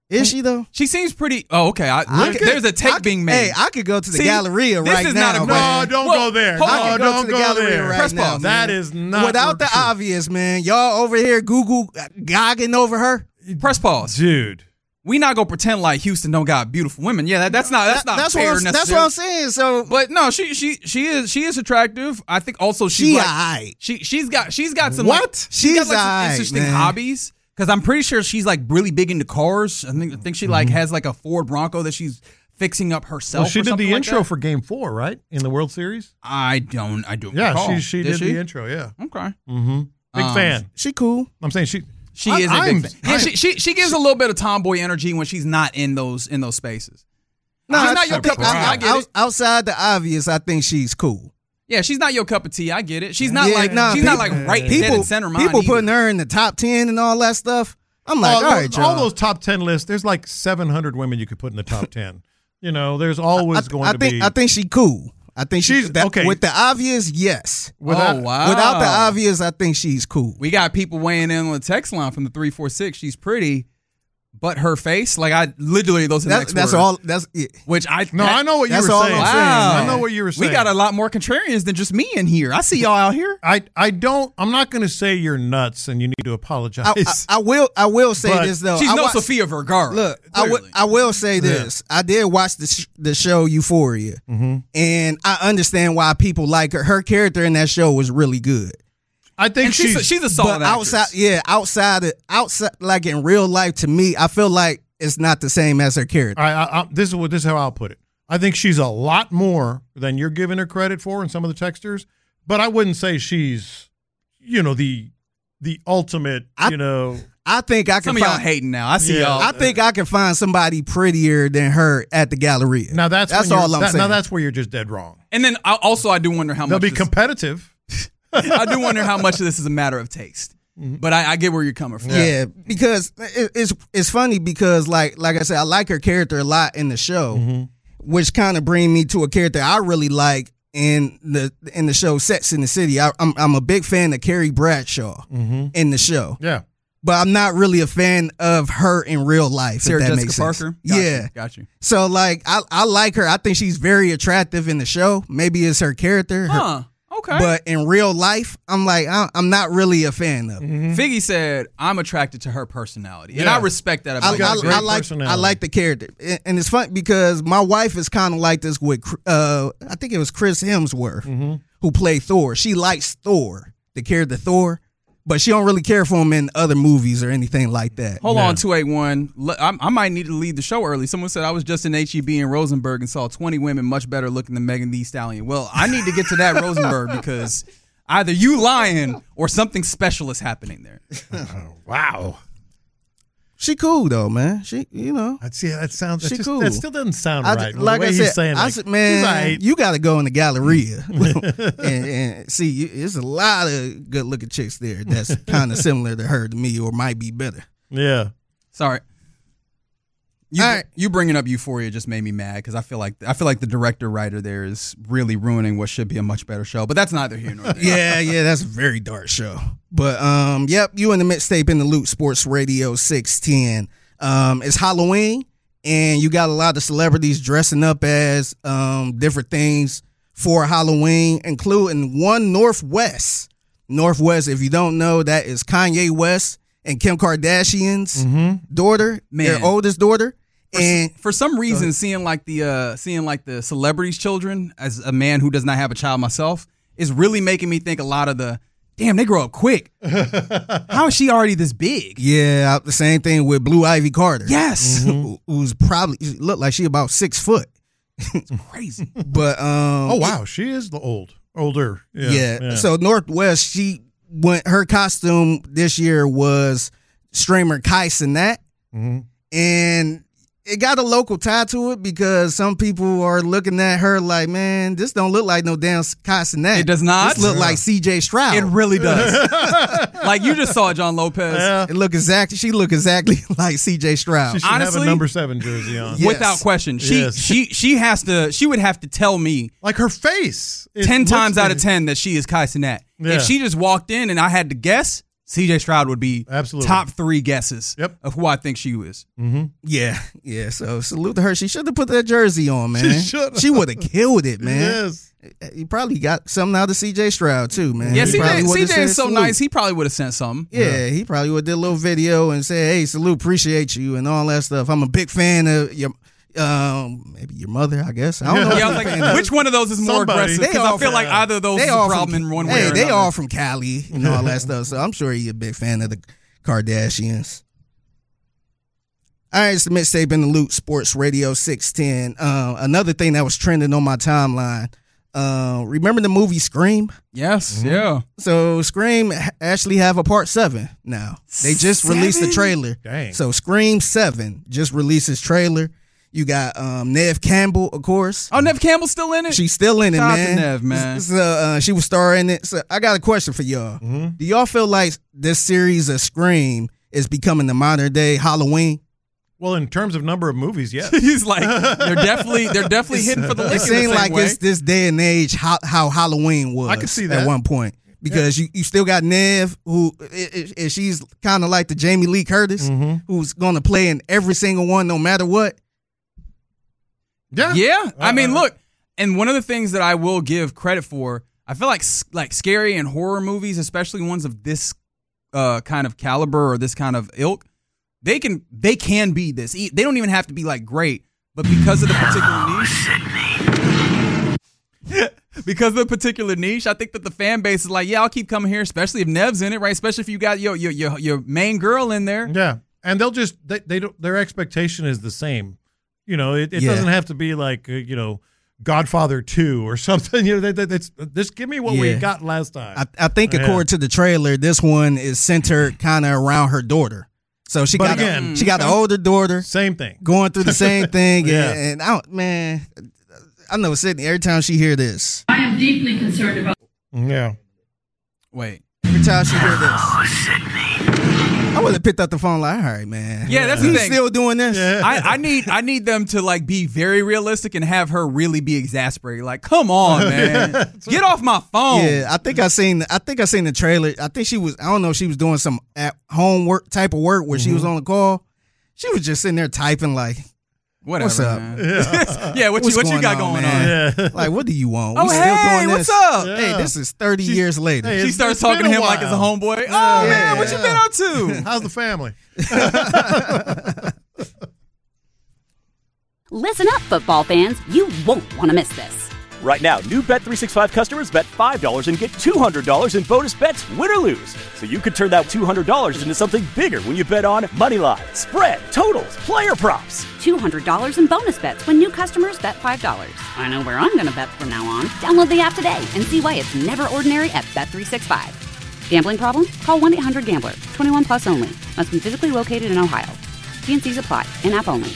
S6: Is she though?
S5: She seems pretty. Oh, okay. I,
S6: I
S5: look,
S6: could-
S5: there's a take
S6: I-
S5: being made.
S6: Hey, I could go to the
S5: See,
S6: Galleria
S5: this
S6: right
S5: is
S6: now.
S5: not a
S7: No,
S6: man.
S7: don't
S5: Well,
S7: go there.
S5: hold
S7: No,
S5: on.
S6: I can go
S7: don't
S6: to the
S7: go
S6: Galleria
S7: there.
S6: right
S5: Press
S6: now.
S5: pause.
S7: That
S6: man.
S7: is not
S6: Without the
S7: true.
S6: obvious, man. Y'all over here Google gogging over her.
S5: Press pause.
S7: Dude.
S5: We not gonna pretend like Houston don't got beautiful women. Yeah, that, that's not that's not
S6: that's
S5: fair
S6: what I'm, that's
S5: necessarily.
S6: what I'm saying. So
S5: But no, she she she is she is attractive. I think also she's
S6: she
S5: like,
S6: alright.
S5: she she's got she's got some
S6: What?
S5: like, she's
S6: She's
S5: got like some
S6: alright,
S5: interesting
S6: man.
S5: hobbies. Because I'm pretty sure she's like really big into cars. I think I think she like has like a Ford Bronco that she's fixing up herself.
S7: Well, she
S5: or
S7: did
S5: something
S7: the
S5: like
S7: intro
S5: that.
S7: for Game Four, right? In the World Series.
S5: I don't I don't
S7: Yeah,
S5: recall.
S7: she she did, the intro. Yeah.
S5: Okay.
S7: Mm-hmm. Big
S5: Um,
S7: fan.
S6: She cool.
S7: I'm saying she.
S5: She
S7: I'm-
S5: is a
S7: I'm-
S5: big fan. Yeah,
S7: I'm-
S5: she, she she gives a little bit of tomboy energy when she's not in those in those spaces.
S6: No,
S5: she's
S6: I-
S5: not your
S6: I think-
S5: cup of tea. I get
S6: out-
S5: it.
S6: Outside the obvious, I think she's cool.
S5: Yeah, she's not your cup of tea. I get it. She's not
S6: Yeah,
S5: like
S6: nah,
S5: she's not
S6: people-
S5: like right dead
S6: People,
S5: in center mind.
S6: people
S5: either.
S6: putting her in the top ten and all that stuff. I'm like,
S7: all,
S6: all right,
S7: those, all
S6: y'all.
S7: those top ten lists. There's like seven hundred women you could put in the top ten. You know, there's always
S6: I,
S7: going
S6: I
S7: to
S6: think
S7: be.
S6: I think she cool. I think she's
S7: She's-
S6: that,
S7: okay.
S6: with the obvious. Yes,
S7: Without-
S5: oh wow!
S6: without the obvious, I think she's cool.
S5: we got people weighing in on the text line from the three four six. She's pretty, but her face, like I literally those are the
S6: That,
S5: next
S6: that's
S5: words,
S6: all. That's it.
S5: Which I
S7: no, I know what you
S6: That's
S7: were
S6: all
S7: saying.
S6: I'm saying,
S5: Wow.
S7: I know what you were saying.
S5: We got a lot more contrarians than just me in here. I see y'all out here.
S7: I I don't. I'm not going to say you're nuts and you need to apologize.
S6: I, I, I will. I will say
S7: But
S6: this though.
S5: She's
S6: I
S5: no
S6: wa-
S5: Sofia Vergara.
S6: Look, I will.
S5: clearly.
S6: I will say this. I did watch the sh- the show Euphoria,
S7: Mm-hmm.
S6: and I understand why people like her. Her character in that show was really good.
S7: I think
S5: and she's,
S7: she's
S5: a, she's a solid
S6: But
S5: actress.
S6: outside, yeah, outside, of, outside, like in real life, to me, I feel like it's not the same as her character.
S7: All right, I, I, this is what this is how I'll put it. I think she's a lot more than you're giving her credit for in some of the texters, but I wouldn't say she's, you know, the the ultimate.
S6: I-
S7: you know,
S6: I think I can
S5: Some of y'all
S6: find.
S5: hating now. I see
S7: Yeah.
S5: y'all.
S6: I think I can find somebody prettier than her at the Galleria.
S7: now that's
S6: that's
S7: when you're-
S6: all I'm
S7: that-
S6: saying.
S7: Now that's where you're just dead wrong.
S5: and then I, also I do wonder how
S7: They'll
S5: much
S7: be
S5: this,
S7: competitive.
S5: I do wonder how much of this is a matter of taste. But I, I get where you're coming from.
S6: Yeah, because it, it's it's funny because like like I said, I like her character a lot in the show,
S7: Mm-hmm.
S6: which kind of bring me to a character I really like in the in the show Sex in the City. I, I'm I'm a big fan of Carrie Bradshaw
S7: Mm-hmm.
S6: in the show,
S7: Yeah.
S6: but I'm not really a fan of her in real life.
S5: Sarah
S6: if that
S5: Jessica
S6: makes sense.
S5: Parker. Got
S6: yeah.
S5: you, got you.
S6: So like I I like her. I think she's very attractive in the show. Maybe it's her character, her-
S5: Huh. Okay.
S6: but in real life, I'm like I, I'm not really a fan of.
S7: Mm-hmm.
S6: it.
S5: Figgy said, "I'm attracted to her personality," and
S7: Yeah.
S5: I respect that
S6: I,
S5: about
S7: got
S6: I,
S5: you.
S7: a great
S6: I like I
S7: personality.
S6: like the character, and, and it's fun because my wife is kind of like this with uh I think it was Chris Hemsworth
S7: Mm-hmm.
S6: who played Thor. She likes Thor, the character Thor, but she don't really care for him in other movies or anything like that.
S5: Hold
S7: Yeah.
S5: on, two eight one. I, I might need to leave the show early. Someone said I was just in H E B in Rosenberg and saw twenty women much better looking than Megan Thee Stallion. Well, I need to get to that Rosenberg because either you lying or something special is happening there.
S7: Wow.
S6: She cool though, man. She you know.
S7: That's yeah. That sounds. That,
S6: She
S7: just,
S6: cool.
S7: that still doesn't sound
S6: I,
S7: right. The
S6: like
S7: way
S6: I
S7: he's
S6: said,
S7: saying,
S6: I
S7: like,
S6: said,
S7: she's
S6: man,
S7: aight.
S6: you got to go in the Galleria and, and see. you- There's a lot of good looking chicks there that's kind of similar to her to me, or might be better.
S7: Yeah.
S5: Sorry. You,
S6: All right.
S5: you bringing up Euphoria just made me mad because I feel like I feel like the director writer there is really ruining what should be a much better show. But that's neither here nor there.
S6: Yeah, yeah, that's a very dark show. But um, yep, you in the mixtape in the Loop Sports Radio six ten. Um, it's Halloween, and you got a lot of celebrities dressing up as um different things for Halloween, including one Northwest. Northwest, if you don't know, that is Kanye West and Kim Kardashian's daughter,
S5: Man.
S6: their oldest daughter.
S5: For,
S6: And
S5: for some reason, seeing like the uh, seeing like the celebrities' children as a man who does not have a child myself is really making me think a lot of the damn they grow up quick. How is she already this big?
S6: yeah, the same thing with Blue Ivy Carter.
S5: Yes,
S6: who- who's probably looked like she about six foot.
S5: crazy.
S6: But um,
S7: Oh wow, she is the old, older. Yeah.
S6: yeah.
S7: yeah.
S6: So Northwest, she went. Her costume this year was streamer Kai Cenat,
S7: Mhm.
S6: and it got a local tie to it because some people are looking at her like, man, this don't look like no damn Kai Cenat.
S5: It does not?
S6: This look like C J Stroud.
S5: It really does. Like you just saw John Lopez.
S7: Yeah.
S6: It look exactly. She look exactly like C J Stroud.
S7: She should have
S5: honestly-
S7: a number seven jersey on.
S6: Yeah.
S5: Without question, she
S7: Yes.
S5: she she has to. She would have to tell me
S7: Like her face. It
S5: ten
S7: looks
S5: times out
S7: like-
S5: of ten that she is Kai Cenat.
S7: Yeah.
S5: If she just walked in and I had to guess, C J Stroud would be
S7: Absolutely.
S5: top three guesses
S7: Yep.
S5: of who I think she is.
S7: Mm-hmm.
S6: Yeah, yeah. So salute to her. She should have put that jersey on, man.
S7: She should've.
S6: She would have killed it, man.
S7: Yes.
S6: He probably got something out of C J Stroud too, man.
S5: Yeah,
S6: He
S5: C J,
S6: probably would've
S5: C J
S6: said
S5: is so
S6: salute.
S5: nice. He probably would have sent something.
S6: Yeah, he probably would have did a little video and said, "Hey, salute, appreciate you," and all that stuff. I'm a big fan of your, um, maybe your mother, I guess. I don't know.
S5: Yeah, I was like, which one of those is more
S7: Somebody.
S5: aggressive?
S6: They
S5: Because I
S6: all
S5: feel
S6: from-
S5: like either of those
S6: They
S5: is a
S6: all
S5: problem
S6: from,
S5: in one way
S6: hey,
S5: or
S6: they
S5: another.
S6: all from Cali and all that stuff. So I'm sure he's a big fan of the Kardashians. All right, it's the Mixtape in the Loop, Sports Radio six ten. Uh, another thing that was trending on my timeline. Uh, remember the movie Scream?
S5: Yes, yeah.
S6: So Scream ha- actually have a part seven now. They just released the
S5: Seven?
S6: trailer.
S7: Dang.
S6: So Scream seven just released his trailer. You got um, Neve Campbell, of course.
S5: Oh, Neve Campbell's still in it?
S6: She's still in it,
S5: Shout out to
S6: man.
S5: Neve, man.
S6: So uh, she was starring it. So I got a question for y'all.
S7: Mm-hmm.
S6: Do y'all feel like this series of Scream is becoming the modern day Halloween?
S7: Well, in terms of number of movies, yes.
S5: He's like, they're definitely they're definitely hitting for the lick.
S6: It
S5: in the
S6: seems
S5: same
S6: like
S5: way.
S6: it's this day and age how, how Halloween was.
S7: I can see that.
S6: at one point because you, you still got Neve, who i- i- she's kind of like the Jamie Lee Curtis,
S7: Mm-hmm.
S6: who's going to play in every single one, no matter what.
S7: Yeah.
S5: Yeah, I mean,
S7: Uh-uh.
S5: look, and one of the things that I will give credit for, I feel like s- like scary and horror movies, especially ones of this uh, kind of caliber or this kind of ilk, they can they can be this. E- They don't even have to be like great, but because of the particular niche, because of the particular niche, I think that the fan base is like, yeah, I'll keep coming here, especially if Nev's in it, right? Especially if you got your your your, your main girl in there.
S7: Yeah. And they'll just, they, they don't, their expectation is the same. You know, it, it
S6: Yeah.
S7: doesn't have to be like, uh, you know, Godfather two or something. You know, they, they, it's, just give me what we
S6: Yeah.
S7: got last time.
S6: I, I think
S7: Yeah.
S6: according to the trailer, this one is centered kind of around her daughter. So she
S7: But
S6: got
S7: again-
S6: a, she got an older daughter
S7: Same thing.
S6: going through the same thing,
S7: Yeah.
S6: and, and I don't, man, I know Sydney. Every time she hear this,
S10: I am deeply concerned about.
S7: Yeah.
S5: Wait,
S6: every time she hear this, I would have picked up the phone like, all right, man.
S5: Yeah, that's
S6: you
S5: the thing.
S6: still doing this?
S7: Yeah.
S5: I, I need I need them to like be very realistic and have her really be exasperated. Like, come on, man, get off my phone.
S6: Yeah, I think I seen. I think I seen the trailer. I think she was. I don't know. She was doing some at home work type of work where she was on the call. She was just sitting there typing like,
S5: Whatever.
S6: What's up?
S5: Man. Yeah, what
S6: What's
S5: you what you
S6: going
S5: got
S6: on,
S5: going
S6: man?
S5: on?
S7: Yeah.
S6: like, what do you want?
S5: Oh,
S6: we still
S5: hey,
S6: doing
S5: what's
S6: this?
S5: up?
S6: Hey, this is thirty years later.
S7: Hey,
S5: She
S7: it's-
S5: starts
S7: it's
S5: talking
S7: been
S5: to
S7: a
S5: him like it's a
S7: while.
S5: homeboy. Oh
S6: Yeah.
S5: man, what you been up to?
S7: How's the family?
S1: Listen up, football fans. You won't want to miss this.
S2: Right now, new Bet three sixty-five customers bet five dollars and get two hundred dollars in bonus bets, win or lose. So you could turn that two hundred dollars into something bigger when you bet on money line, spread, totals, player props.
S1: two hundred dollars in bonus bets when new customers bet five dollars. I know where I'm going to bet from now on. Download the app today and see why it's never ordinary at Bet three sixty-five. Gambling problem? Call one eight hundred gambler. twenty-one plus only. Must be physically located in Ohio. T and C's apply. In-app only.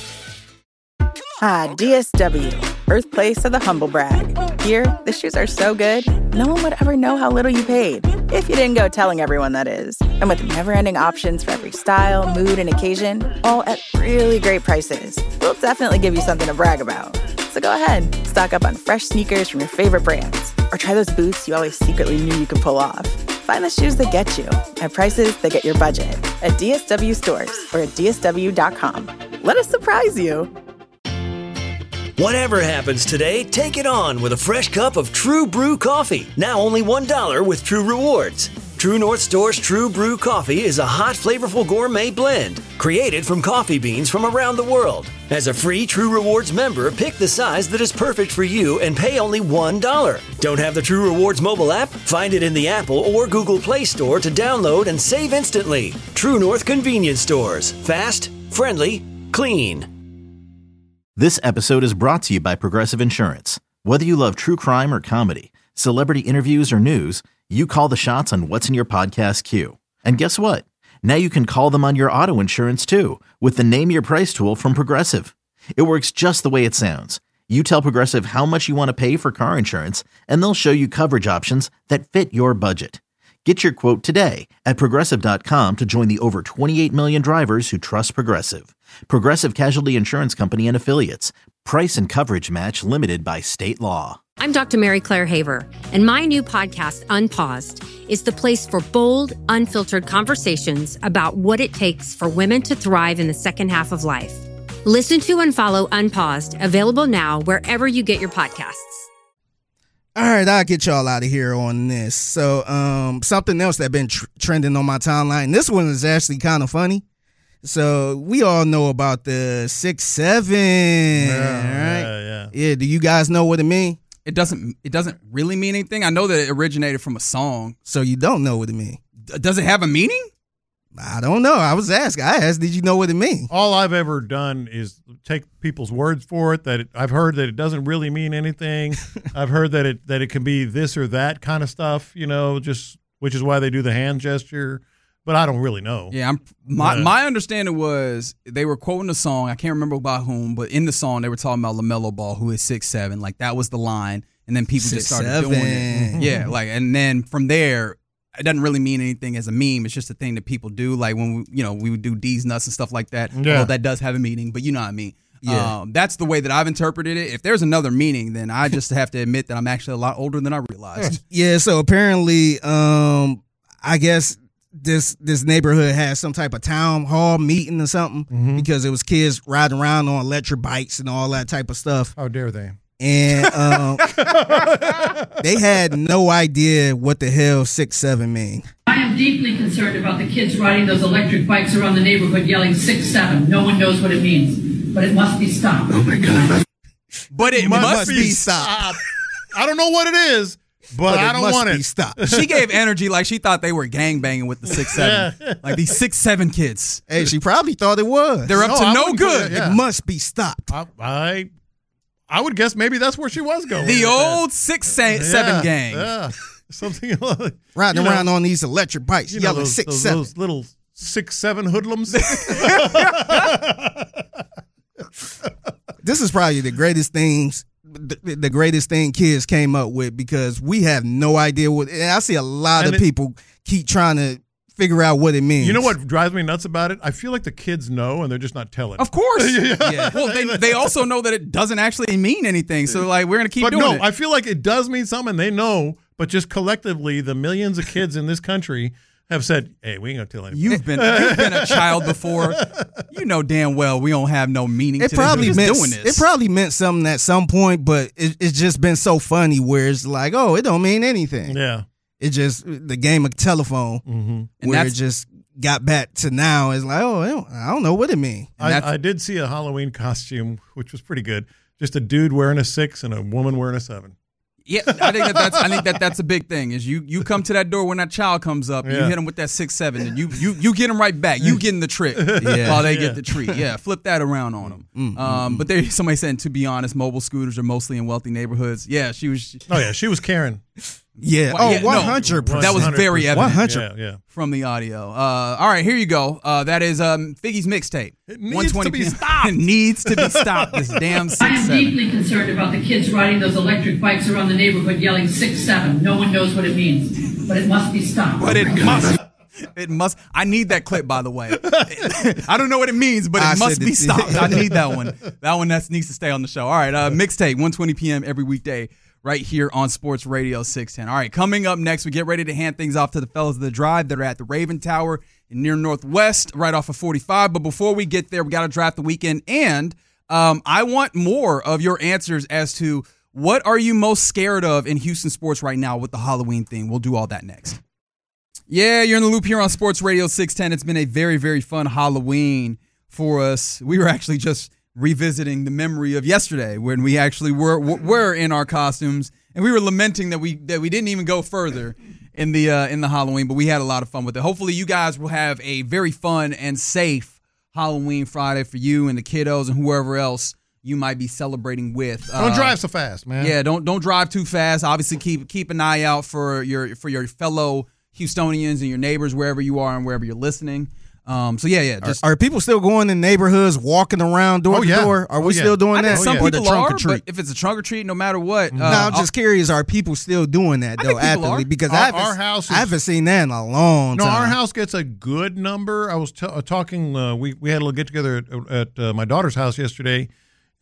S8: Ah, D S W, birthplace of the humble brag. Here, the shoes are so good, no one would ever know how little you paid. If you didn't go telling everyone, that is. And with never-ending options for every style, mood, and occasion, all at really great prices, we'll definitely give you something to brag about. So go ahead, stock up on fresh sneakers from your favorite brands, or try those boots you always secretly knew you could pull off. Find the shoes that get you at prices that get your budget at D S W stores or at D S W dot com. Let us surprise you.
S3: Whatever happens today, take it on with a fresh cup of True Brew coffee. Now only one dollar with True Rewards. True North Store's True Brew coffee is a hot, flavorful gourmet blend created from coffee beans from around the world. As a free True Rewards member, pick the size that is perfect for you and pay only one dollar. Don't have the True Rewards mobile app? Find it in the Apple or Google Play Store to download and save instantly. True North Convenience Stores. Fast, friendly, clean.
S4: This episode is brought to you by Progressive Insurance. Whether you love true crime or comedy, celebrity interviews or news, you call the shots on what's in your podcast queue. And guess what? Now you can call them on your auto insurance too with the Name Your Price tool from Progressive. It works just the way it sounds. You tell Progressive how much you want to pay for car insurance, and they'll show you coverage options that fit your budget. Get your quote today at Progressive dot com to join the over twenty-eight million drivers who trust Progressive. Progressive Casualty Insurance Company and Affiliates. Price and coverage match limited by state law.
S9: I'm Doctor Mary Claire Haver, and my new podcast, Unpaused, is the place for bold, unfiltered conversations about what it takes for women to thrive in the second half of life. Listen to and follow Unpaused, available now wherever you get your podcasts.
S6: All right, I'll get y'all out of here on this. So, um, something else that's been tr- trending on my timeline. This one is actually kind of funny. So, we all know about the six seven,
S7: yeah,
S6: right?
S7: Yeah, yeah.
S6: Yeah, do you guys know what it means?
S5: It doesn't. It doesn't really mean anything. I know that it originated from a song.
S6: So you don't know what it means?
S5: D- does it have a meaning?
S6: I don't know. I was asking. I asked, did you know what it means?
S7: All I've ever done is take people's words for it. That it, I've heard that it doesn't really mean anything. I've heard that it that it can be this or that kind of stuff. You know, just which is why they do the hand gesture. But I don't really know.
S5: Yeah, I'm, my
S7: Yeah.
S5: my understanding was they were quoting a song. I can't remember by whom, but in the song they were talking about LaMelo Ball, who is six seven. Like that was the line, and then people just started
S6: Six,
S5: doing
S6: seven.
S5: it. Yeah, like and then from there, it doesn't really mean anything as a meme. It's just a thing that people do. Like when we, you know, we would do D's nuts and stuff like that.
S7: Yeah.
S5: Well, that does have a meaning, but you know what I mean.
S6: Yeah.
S5: Um, that's the way that I've interpreted it. If there's another meaning, then I just have to admit that I'm actually a lot older than I realized.
S6: Yeah, so apparently, um, I guess this this neighborhood has some type of town hall meeting or something
S7: Mm-hmm.
S6: because it was kids riding around on electric bikes and all that type of stuff.
S7: How dare they?
S6: And um, they had no idea what the hell six seven mean.
S10: I am deeply concerned about the kids riding those electric bikes around the neighborhood yelling six seven. No one knows what it means, but it must be stopped. Oh my God.
S5: But it
S6: must
S5: must,
S6: be
S5: be
S6: stopped.
S7: I don't know what it is, but,
S6: But
S7: I
S6: it
S7: don't
S6: must
S7: want
S6: be
S7: it.
S6: stopped.
S5: She gave energy like she thought they were gangbanging with the six seven.
S7: Yeah.
S5: Like these six seven kids.
S6: Hey, she probably thought it was.
S5: They're up
S7: No,
S5: to
S7: I
S5: no
S7: wouldn't put
S5: good.
S7: it- yeah.
S6: It must be stopped.
S7: I, I I would guess maybe that's where she was going.
S5: The
S7: with
S5: old six se-
S7: that.
S5: seven
S7: Yeah,
S5: gang.
S7: Yeah, something like
S6: Riding
S7: you know,
S6: around on these electric bikes,
S7: you know,
S6: yelling
S7: those,
S6: six
S7: those,
S6: seven.
S7: those little six seven hoodlums.
S6: This is probably the greatest things, the, the greatest thing kids came up with because we have no idea what. And I see a lot
S7: And
S6: of
S7: it-
S6: people keep trying to figure out what it means.
S7: You know what drives me nuts about it? I feel like the kids know and they're just not telling.
S5: Of course.
S6: Yeah.
S5: Well, they they also know that it doesn't actually mean anything. So like we're gonna keep
S7: but
S5: doing
S7: no,
S5: it.
S7: I feel like it does mean something. And they know, but just collectively, the millions of kids in this country have said, "Hey, we ain't gonna tell anybody."
S5: You've been you've been a child before. You know damn well we don't have no meaning
S6: It
S5: to
S6: probably
S5: this. We're
S6: meant
S5: just doing this.
S6: it probably meant something at some point, but it, it's just been so funny where it's like, oh, it don't mean anything.
S7: Yeah.
S6: It just the game of telephone
S7: Mm-hmm.
S5: And
S6: where it
S5: that's-
S6: just got back to now. It's like, oh, I don't, I don't know what it means.
S5: And that's-
S7: I, I did see a Halloween costume, which was pretty good. Just a dude wearing a six and a woman wearing a seven.
S5: Yeah, I think that that's I think that that's a big thing. Is you you come to that door when that child comes up, and you
S7: Yeah.
S5: hit him with that six seven, and you you you get him right back. You getting the trick while they
S7: Yeah.
S5: get the treat. Yeah, flip that around on them.
S6: Mm,
S5: um, but there somebody said, to be honest, mobile scooters are mostly in wealthy neighborhoods. Yeah, she was
S7: Oh yeah, she was Karen.
S6: Yeah.
S5: Well,
S6: Oh,
S5: yeah, no,
S6: one hundred percent.
S5: that was very evident.
S6: one hundred.
S7: Yeah, yeah.
S5: from the audio. Uh, all right, here you go. Uh, that is um, Figgy's mixtape.
S7: It needs to be
S5: p m.
S7: stopped.
S5: It needs to be stopped. This damn
S10: I
S5: six
S10: am
S5: seven.
S10: deeply concerned about the kids riding those electric bikes around the neighborhood yelling six seven. No one knows what it means, but it must be stopped.
S5: But it must. It must. I need that clip, by the way. I don't know what it means, but it
S6: I
S5: must
S6: said
S5: be
S6: it-
S5: stopped. I need that one. That one that needs to stay on the show. All right, uh, mixtape, one twenty p.m. every weekday, right here on Sports Radio six ten. All right, coming up next, we get ready to hand things off to the fellas of the drive that are at the Raven Tower in near Northwest, right off of forty-five. But before we get there, we got to draft the weekend, and um, I want more of your answers as to what are you most scared of in Houston sports right now with the Halloween thing. We'll do all that next. Yeah, you're in the loop here on Sports Radio six ten. It's been a very, very fun Halloween for us. We were actually just revisiting the memory of yesterday when we actually were were in our costumes, and we were lamenting that we that we didn't even go further in the uh, in the Halloween, but we had a lot of fun with it. Hopefully, you guys will have a very fun and safe Halloween Friday for you and the kiddos and whoever else you might be celebrating with.
S7: Don't
S5: Uh,
S7: drive so fast, man.
S5: Yeah, don't don't drive too fast. Obviously, keep keep an eye out for your for your fellow Houstonians and your neighbors wherever you are and wherever you're listening. Um, so yeah, yeah. Just,
S6: Are, are people still going in neighborhoods, walking around door
S7: Oh,
S6: to
S7: yeah.
S6: door? Are
S7: Oh,
S6: we
S7: yeah.
S6: still doing
S5: I
S6: that?
S5: think some
S6: Or the
S5: people
S6: trunk
S5: are,
S6: or treat?
S5: but if it's a trunk or treat, no matter what. Uh,
S6: no, I'm
S5: I'll-
S6: just curious. Are people still doing that
S5: I
S6: though?
S5: think people
S6: Actively,
S5: are.
S6: because
S7: Our-
S6: I haven't,
S7: our house
S6: I
S7: is-
S6: haven't seen that in a long
S7: No,
S6: time.
S7: our house gets a good number. I was t- uh, talking. Uh, we we had a little get together at, at uh, my daughter's house yesterday,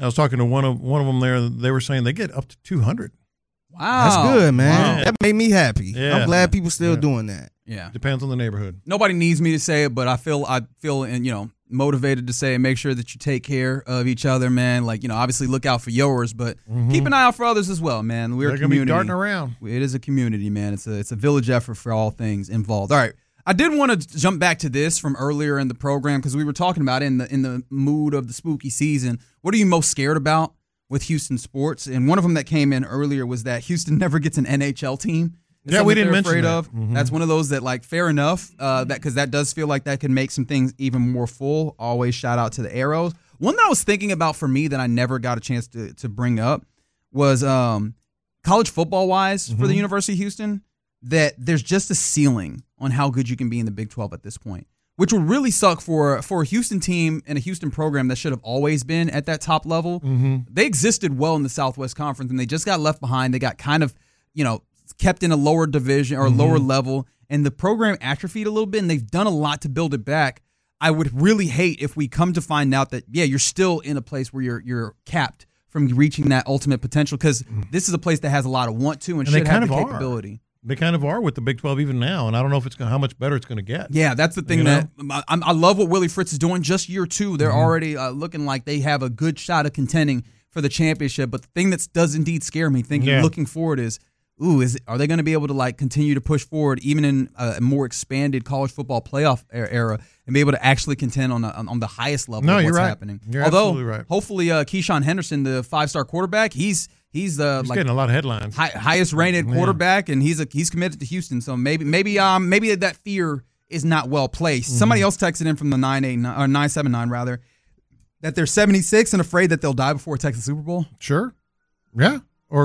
S7: I was talking to one of one of them there. They were saying they get up to two hundred.
S5: Wow.
S6: That's good, man.
S7: Wow.
S6: That made me happy.
S7: Yeah.
S6: I'm glad people still
S7: Yeah.
S6: doing that.
S5: Yeah.
S7: Depends on the neighborhood.
S5: Nobody needs me to say it, but I feel I feel and you know motivated to say, make sure that you take care of each other, man. Like, you know, obviously look out for yours, but
S7: Mhm.
S5: keep an eye out for others as well, man. We're
S7: They're
S5: a
S7: gonna be
S5: community.
S7: darting around.
S5: It is a community, man. It's a it's a village effort for all things involved. All right. I did want to jump back to this from earlier in the program because we were talking about it in the in the mood of the spooky season. What are you most scared about with Houston sports? And one of them that came in earlier was that Houston never gets an N H L team. That's
S7: Yeah, we
S5: something
S7: didn't
S5: they're
S7: mention
S5: afraid
S7: that.
S5: of.
S7: Mhm.
S5: That's one of those that, like, fair enough. Uh, that because that does feel like that could make some things even more full. Always shout out to the Arrows. One that I was thinking about for me that I never got a chance to to bring up was um, college football wise for the
S7: Mhm.
S5: University of Houston. That there's just a ceiling on how good you can be in the Big twelve at this point, which would really suck for for a Houston team and a Houston program that should have always been at that top level.
S7: Mm-hmm.
S5: They existed well in the Southwest Conference, and they just got left behind. They got kind of, you know, kept in a lower division or
S7: Mhm.
S5: lower level, and the program atrophied a little bit, and they've done a lot to build it back. I would really hate if we come to find out that, yeah, you're still in a place where you're you're capped from reaching that ultimate potential, because this is a place that has a lot of want to and,
S7: And
S5: should
S7: they kind
S5: have the
S7: of are.
S5: capability.
S7: They kind of are with the Big twelve even now, and I don't know if it's gonna, how much better it's going to get.
S5: Yeah, that's the thing
S7: You
S5: that I, I love what Willie Fritz is doing. Just year two, they're
S7: Mhm.
S5: already uh, looking like they have a good shot of contending for the championship. But the thing that does indeed scare me, thinking
S7: Yeah.
S5: looking forward, is, ooh, is are they going to be able to like continue to push forward even in a more expanded college football playoff er- era and be able to actually contend on the, on the highest level
S7: No,
S5: of
S7: you're
S5: what's
S7: right.
S5: happening?
S7: You're
S5: Although,
S7: absolutely right.
S5: hopefully, uh, Keyshawn Henderson, the five-star quarterback, he's he's uh,
S7: He's
S5: like
S7: getting a lot of headlines.
S5: high, highest rated
S7: Yeah.
S5: quarterback, and he's a, he's committed to Houston. So maybe maybe um maybe that fear is not well placed.
S7: Mm-hmm.
S5: Somebody else texted in from the nine eight nine or nine seven nine rather that they're seventy-six and afraid that they'll die before Texas Super Bowl.
S7: Sure. Yeah. Or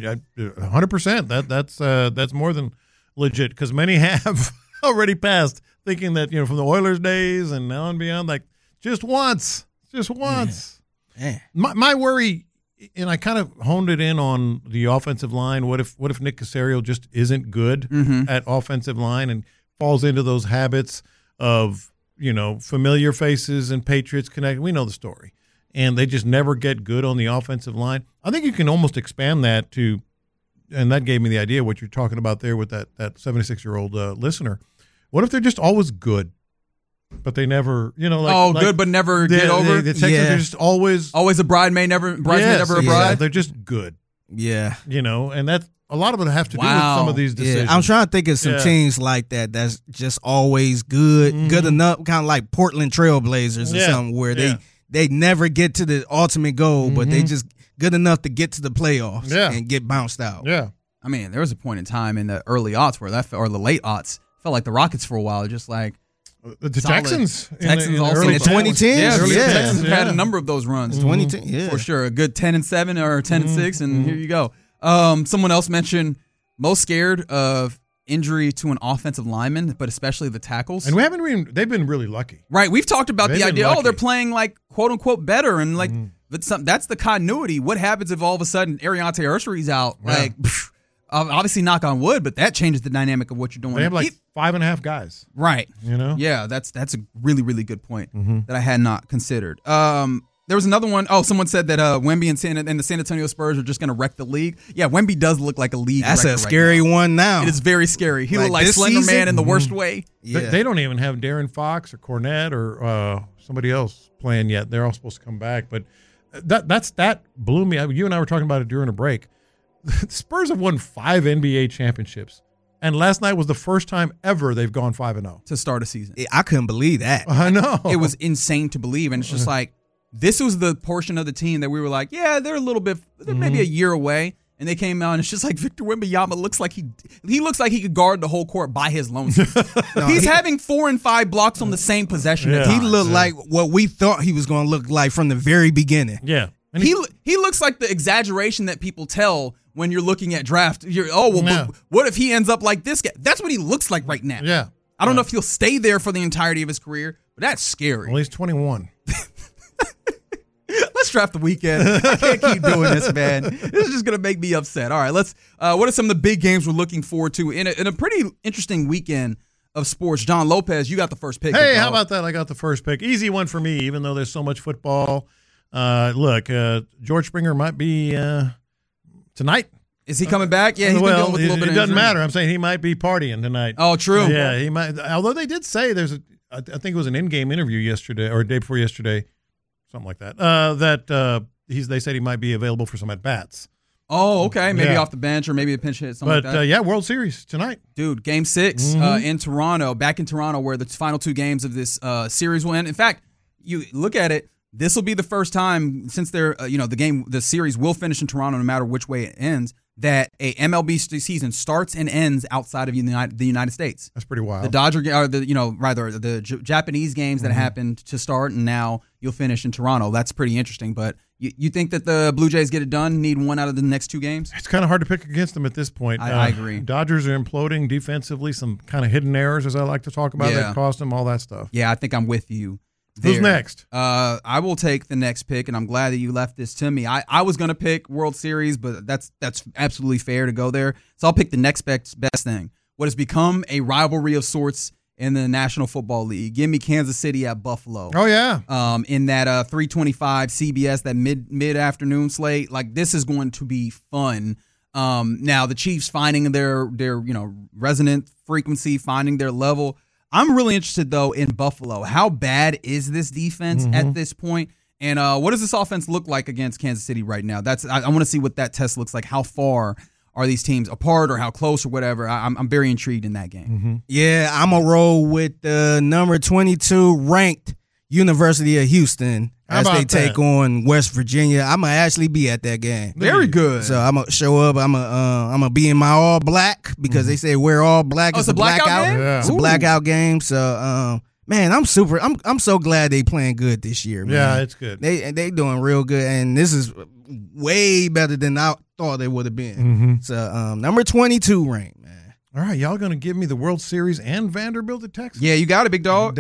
S7: one hundred percent. That that's uh, that's more than legit, because many have already passed, thinking that, you know, from the Oilers days and now and beyond, like just once, just once.
S6: Man.
S7: My my worry, and I kind of honed it in on the offensive line. What if what if Nick Caserio just isn't good
S5: Mhm.
S7: at offensive line and falls into those habits of, you know, familiar faces and Patriots Connect? We know the story. And they just never get good on the offensive line. I think you can almost expand that to, and that gave me the idea what you're talking about there with that that seventy-six-year-old uh, listener. What if they're just always good, but they never, you know, like
S5: oh,
S7: like
S5: good, but never
S7: the,
S5: get over.
S7: The, the Texans
S6: Yeah.
S7: are just always
S5: Always a bridesmaid, never bridesmaid,
S7: yes,
S5: never a
S7: yeah,
S5: bride.
S7: they're just good,
S6: Yeah.
S7: you know, and that's a lot of it have to do
S5: Wow.
S7: with some of these
S6: Yeah,
S7: decisions.
S6: I'm trying to think of some
S7: Yeah.
S6: teams like that that's just always good,
S7: Mhm.
S6: good enough, kind of like Portland Trailblazers or
S7: Yeah,
S6: something, where
S7: yeah.
S6: they they never get to the ultimate goal, but they
S7: Mhm.
S6: just good enough to get to the playoffs
S7: Yeah.
S6: and get bounced out.
S7: Yeah.
S5: I mean, there was a point in time in the early aughts where that, or the late aughts, felt like the Rockets for a while, just like
S7: The, the
S5: solid.
S7: Texans. in the-
S5: Texans
S7: in the
S5: also.
S7: early
S6: In the twenty tens,
S5: Yeah,
S6: Early
S5: the
S6: yeah.
S5: Texans have had
S7: yeah.
S5: a number of those runs.
S6: twenty ten, yeah.
S5: For sure. A good ten and seven or ten and
S7: Mhm,
S5: six, and
S7: mhm.
S5: here you go. Um, someone else mentioned most scared of injury to an offensive lineman, but especially the tackles.
S7: And we haven't even, they've been really lucky.
S5: Right. We've talked about
S7: They've
S5: the
S7: been
S5: idea, oh,
S7: lucky.
S5: they're playing like quote unquote better. And like,
S7: Mhm.
S5: but some, that's the continuity. What happens if all of a sudden Ariante Urshery's out?
S7: Yeah.
S5: Like, pff, obviously knock on wood, but that changes the dynamic of what you're doing.
S7: They have like
S5: He-
S7: five and a half guys,
S5: right.
S7: you know?
S5: Yeah, that's that's a really, really good point
S7: Mhm.
S5: that I had not considered. Um, there was another one. Oh, someone said that uh, Wemby and, San, and the San Antonio Spurs are just going to wreck the league. Yeah, Wemby does look like a league.
S6: That's
S5: wrecker
S6: a
S5: right
S6: scary
S5: now.
S6: one now.
S5: It is very scary. He
S6: Like
S5: looked like
S6: this
S5: Slender
S6: season?
S5: Man in the worst
S7: Mhm.
S5: way.
S7: They-
S6: Yeah.
S7: They don't even have Darren Fox or Cornette or uh, somebody else playing yet. They're all supposed to come back, but that that's that blew me. You and I were talking about it during a break. The Spurs have won five N B A championships, and last night was the first time ever they've gone five and zero
S5: To start a season.
S6: I couldn't believe that.
S7: I know
S5: It was insane to believe. And it's just like, this was the portion of the team that we were like, yeah, they're a little bit, they're maybe a year away. And they came out, and it's just like Victor Wembanyama looks like he he looks like he could guard the whole court by his lonesome. He's having four and five blocks on the same possession.
S7: Yeah.
S5: at
S6: He
S5: times.
S6: looked like what we thought he was going to look like from the very beginning.
S7: yeah. And
S5: He he looks like the exaggeration that people tell when you're looking at draft. You're oh well,
S7: Yeah.
S5: but what if he ends up like this guy? That's what he looks like right now.
S7: yeah.
S5: I don't know if he'll stay there for the entirety of his career, but that's scary.
S7: Well, he's twenty-one.
S5: Let's draft the weekend. I can't keep doing this, man. This is just gonna make me upset. All right, let's. Uh, what are some of the big games we're looking forward to in a, in a pretty interesting weekend of sports? John Lopez, you got the first pick.
S7: Hey,
S5: Big
S7: how
S5: dog.
S7: about that? I got the first pick. Easy one for me, even though there's so much football. Uh, look, uh, George Springer might be uh, tonight.
S5: Is he coming back? Yeah, he's
S7: well,
S5: been dealing with a little
S7: it,
S5: bit
S7: it
S5: of
S7: doesn't
S5: injury.
S7: matter. I'm saying he might be partying tonight.
S5: Oh, true.
S7: Yeah, he might. Although they did say there's a, I think it was an in-game interview yesterday or a day before yesterday, something like that. Uh, that uh, he's. They said he might be available for some at bats.
S5: Oh, okay. Maybe
S7: Yeah.
S5: off the bench or maybe a pinch hit, something
S7: But
S5: like that.
S7: uh, yeah, World Series tonight.
S5: Dude, game six
S7: Mhm.
S5: uh, in Toronto, back in Toronto, where the final two games of this uh, series will end. In fact, you look at it. This will be the first time since they're, uh, you know, the game, the series will finish in Toronto no matter which way it ends, that a M L B season starts and ends outside of the United, the United States.
S7: That's pretty wild.
S5: The Dodger, or the, you know, rather the J- Japanese games that
S7: Mhm.
S5: happened to start, and now you'll finish in Toronto. That's pretty interesting. But you, you think that the Blue Jays get it done? Need one out of the next two games?
S7: It's kind of hard to pick against them at this point.
S5: I-
S7: Uh,
S5: I agree.
S7: Dodgers are imploding defensively. Some kind of hidden errors, as I like to talk about,
S5: Yeah.
S7: that cost them all that stuff.
S5: Yeah, I think I'm with you.
S7: Who's
S5: there.
S7: next?
S5: Uh, I will take the next pick, and I'm glad that you left this to me. I, I was going to pick World Series, but that's that's absolutely fair to go there. So I'll pick the next best, best thing. What has become a rivalry of sorts in the National Football League. Give me Kansas City at Buffalo.
S7: Oh, yeah.
S5: Um, in that uh, three twenty-five C B S, that mid mid afternoon slate. Like, this is going to be fun. Um, now the Chiefs finding their their you know resonant frequency, finding their level. I'm really interested, though, in Buffalo. How bad is this defense
S7: Mm-hmm.
S5: at this point? And uh, what does this offense look like against Kansas City right now? That's I, I want to see what that test looks like. How far are these teams apart, or how close, or whatever? I, I'm I'm very intrigued in that game.
S7: Mm-hmm.
S6: Yeah, I'm going to roll with the number twenty-two ranked University of Houston
S7: How
S6: as they
S7: about
S6: take
S7: that?
S6: on West Virginia. I'm going to actually be at that game.
S5: Very good.
S6: So I'm going to show up. I'm going to uh, I'm gonna be in my all black because they say wear all black.
S5: Oh, it's a blackout game?
S7: Yeah.
S6: It's a
S5: Ooh.
S6: blackout game. So, um, man, I'm super. I'm I'm so glad they playing good this year, man.
S7: Yeah, it's good.
S6: They they doing real good, and this is way better than I thought it would have been.
S7: Mm-hmm.
S6: So, um, number twenty-two ranked, man.
S7: All right, y'all going to give me the World Series and Vanderbilt at Texas?
S5: Yeah, you got it, big dog.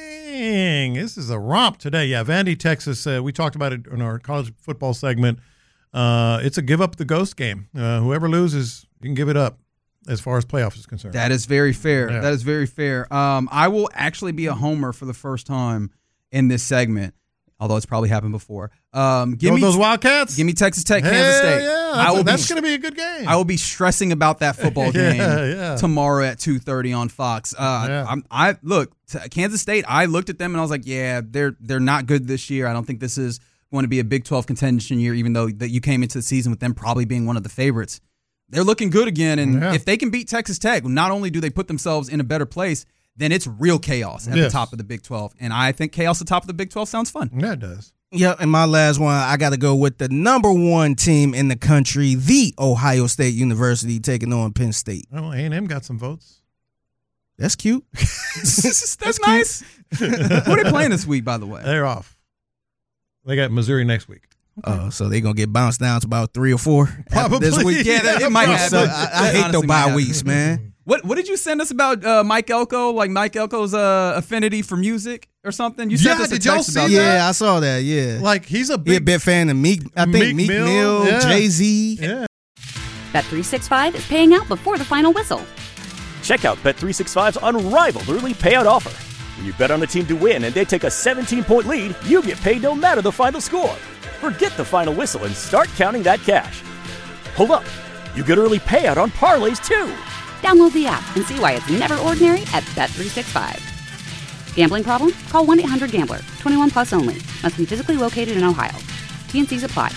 S7: Dang, this is a romp today. Yeah, Vandy, Texas. Uh, we talked about it in our college football segment. Uh, it's a give up the ghost game. Uh, whoever loses, you can give it up as far as playoffs is concerned.
S5: That is very fair.
S7: Yeah.
S5: That is very fair. Um, I will actually be a homer for the first time in this segment, although it's probably happened before. Um, give
S7: Go
S5: me
S7: those Wildcats.
S5: Give me Texas Tech,
S7: Hell
S5: Kansas State.
S7: Yeah,
S5: I will
S7: that's
S5: be,
S7: going to be a good game.
S5: I will be stressing about that football
S7: Yeah,
S5: game
S7: yeah.
S5: tomorrow at two thirty on Fox. Uh,
S7: Yeah.
S5: I'm, I look t- Kansas State. I looked at them and I was like, yeah, they're they're not good this year. I don't think this is going to be a Big twelve contention year, even though that you came into the season with them probably being one of the favorites. They're looking good again, and
S7: Yeah.
S5: if they can beat Texas Tech, not only do they put themselves in a better place, then it's real chaos at
S7: Yes.
S5: the top of the Big twelve. And I think chaos at the top of the Big twelve sounds fun.
S7: Yeah, it does.
S6: Yeah, and my last one, I got to go with the number one team in the country, the Ohio State University, taking on Penn State.
S7: Oh, A and M got some votes.
S6: That's cute.
S5: That's, nice. Who are they playing this week, by the way?
S7: They're off. They got Missouri next week.
S6: Uh, so they're going to get bounced down to about three or four
S7: Probably.
S6: this week.
S5: Yeah, that, it might
S6: So
S5: happen.
S6: I, I
S5: That
S6: hate
S5: honestly
S6: the
S5: might
S6: bye
S5: happen.
S6: weeks, man.
S5: What What did you send us about uh, Mike Elko? Like Mike Elko's uh, affinity for music or something? You sent
S7: Yeah,
S5: us a
S7: did y'all
S5: text
S7: see
S5: about
S7: that?
S5: that.
S6: Yeah, I saw that, yeah.
S7: Like, he's a
S6: He a
S7: big
S6: big fan of Meek, I think
S7: Meek
S6: Meek
S7: Mill,
S6: Mill,
S7: yeah.
S6: Jay-Z.
S7: Yeah.
S1: Bet three sixty-five is paying out before the final whistle.
S2: Check out Bet three sixty-five's unrivaled early payout offer. When you bet on a team to win and they take a seventeen-point lead, you get paid no matter the final score. Forget the final whistle and start counting that cash. Hold up. You get early payout on parlays, too.
S1: Download the app and see why it's never ordinary at Bet three sixty-five. Gambling problem? Call one eight hundred gambler. twenty-one plus only. Must be physically located in Ohio. T N Cs apply.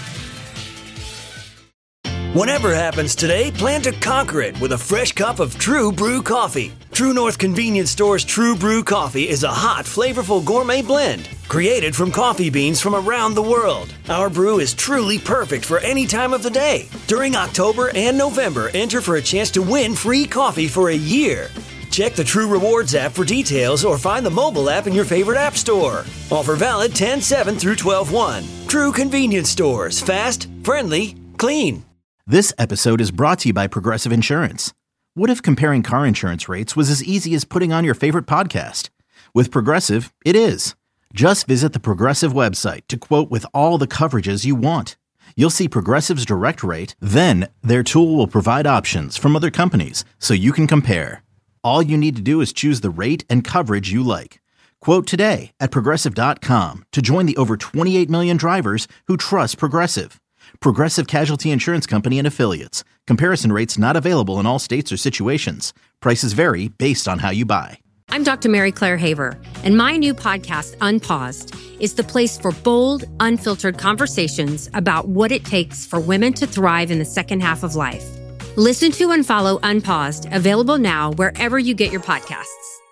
S3: Whatever happens today, plan to conquer it with a fresh cup of True Brew coffee. True North Convenience Store's True Brew coffee is a hot, flavorful gourmet blend created from coffee beans from around the world. Our brew is truly perfect for any time of the day. During October and November, enter for a chance to win free coffee for a year. Check the True Rewards app for details or find the mobile app in your favorite app store. Offer valid ten seven through twelve one. True Convenience Stores. Fast, friendly, clean.
S4: This episode is brought to you by Progressive Insurance. What if comparing car insurance rates was as easy as putting on your favorite podcast? With Progressive, it is. Just visit the Progressive website to quote with all the coverages you want. You'll see Progressive's direct rate, then their tool will provide options from other companies so you can compare. All you need to do is choose the rate and coverage you like. Quote today at Progressive dot com to join the over twenty-eight million drivers who trust Progressive. Progressive Casualty Insurance Company and Affiliates. Comparison rates not available in all states or situations. Prices vary based on how you buy.
S9: I'm Doctor Mary Claire Haver, and my new podcast, Unpaused, is the place for bold, unfiltered conversations about what it takes for women to thrive in the second half of life. Listen to and follow Unpaused, available now wherever you get your podcasts.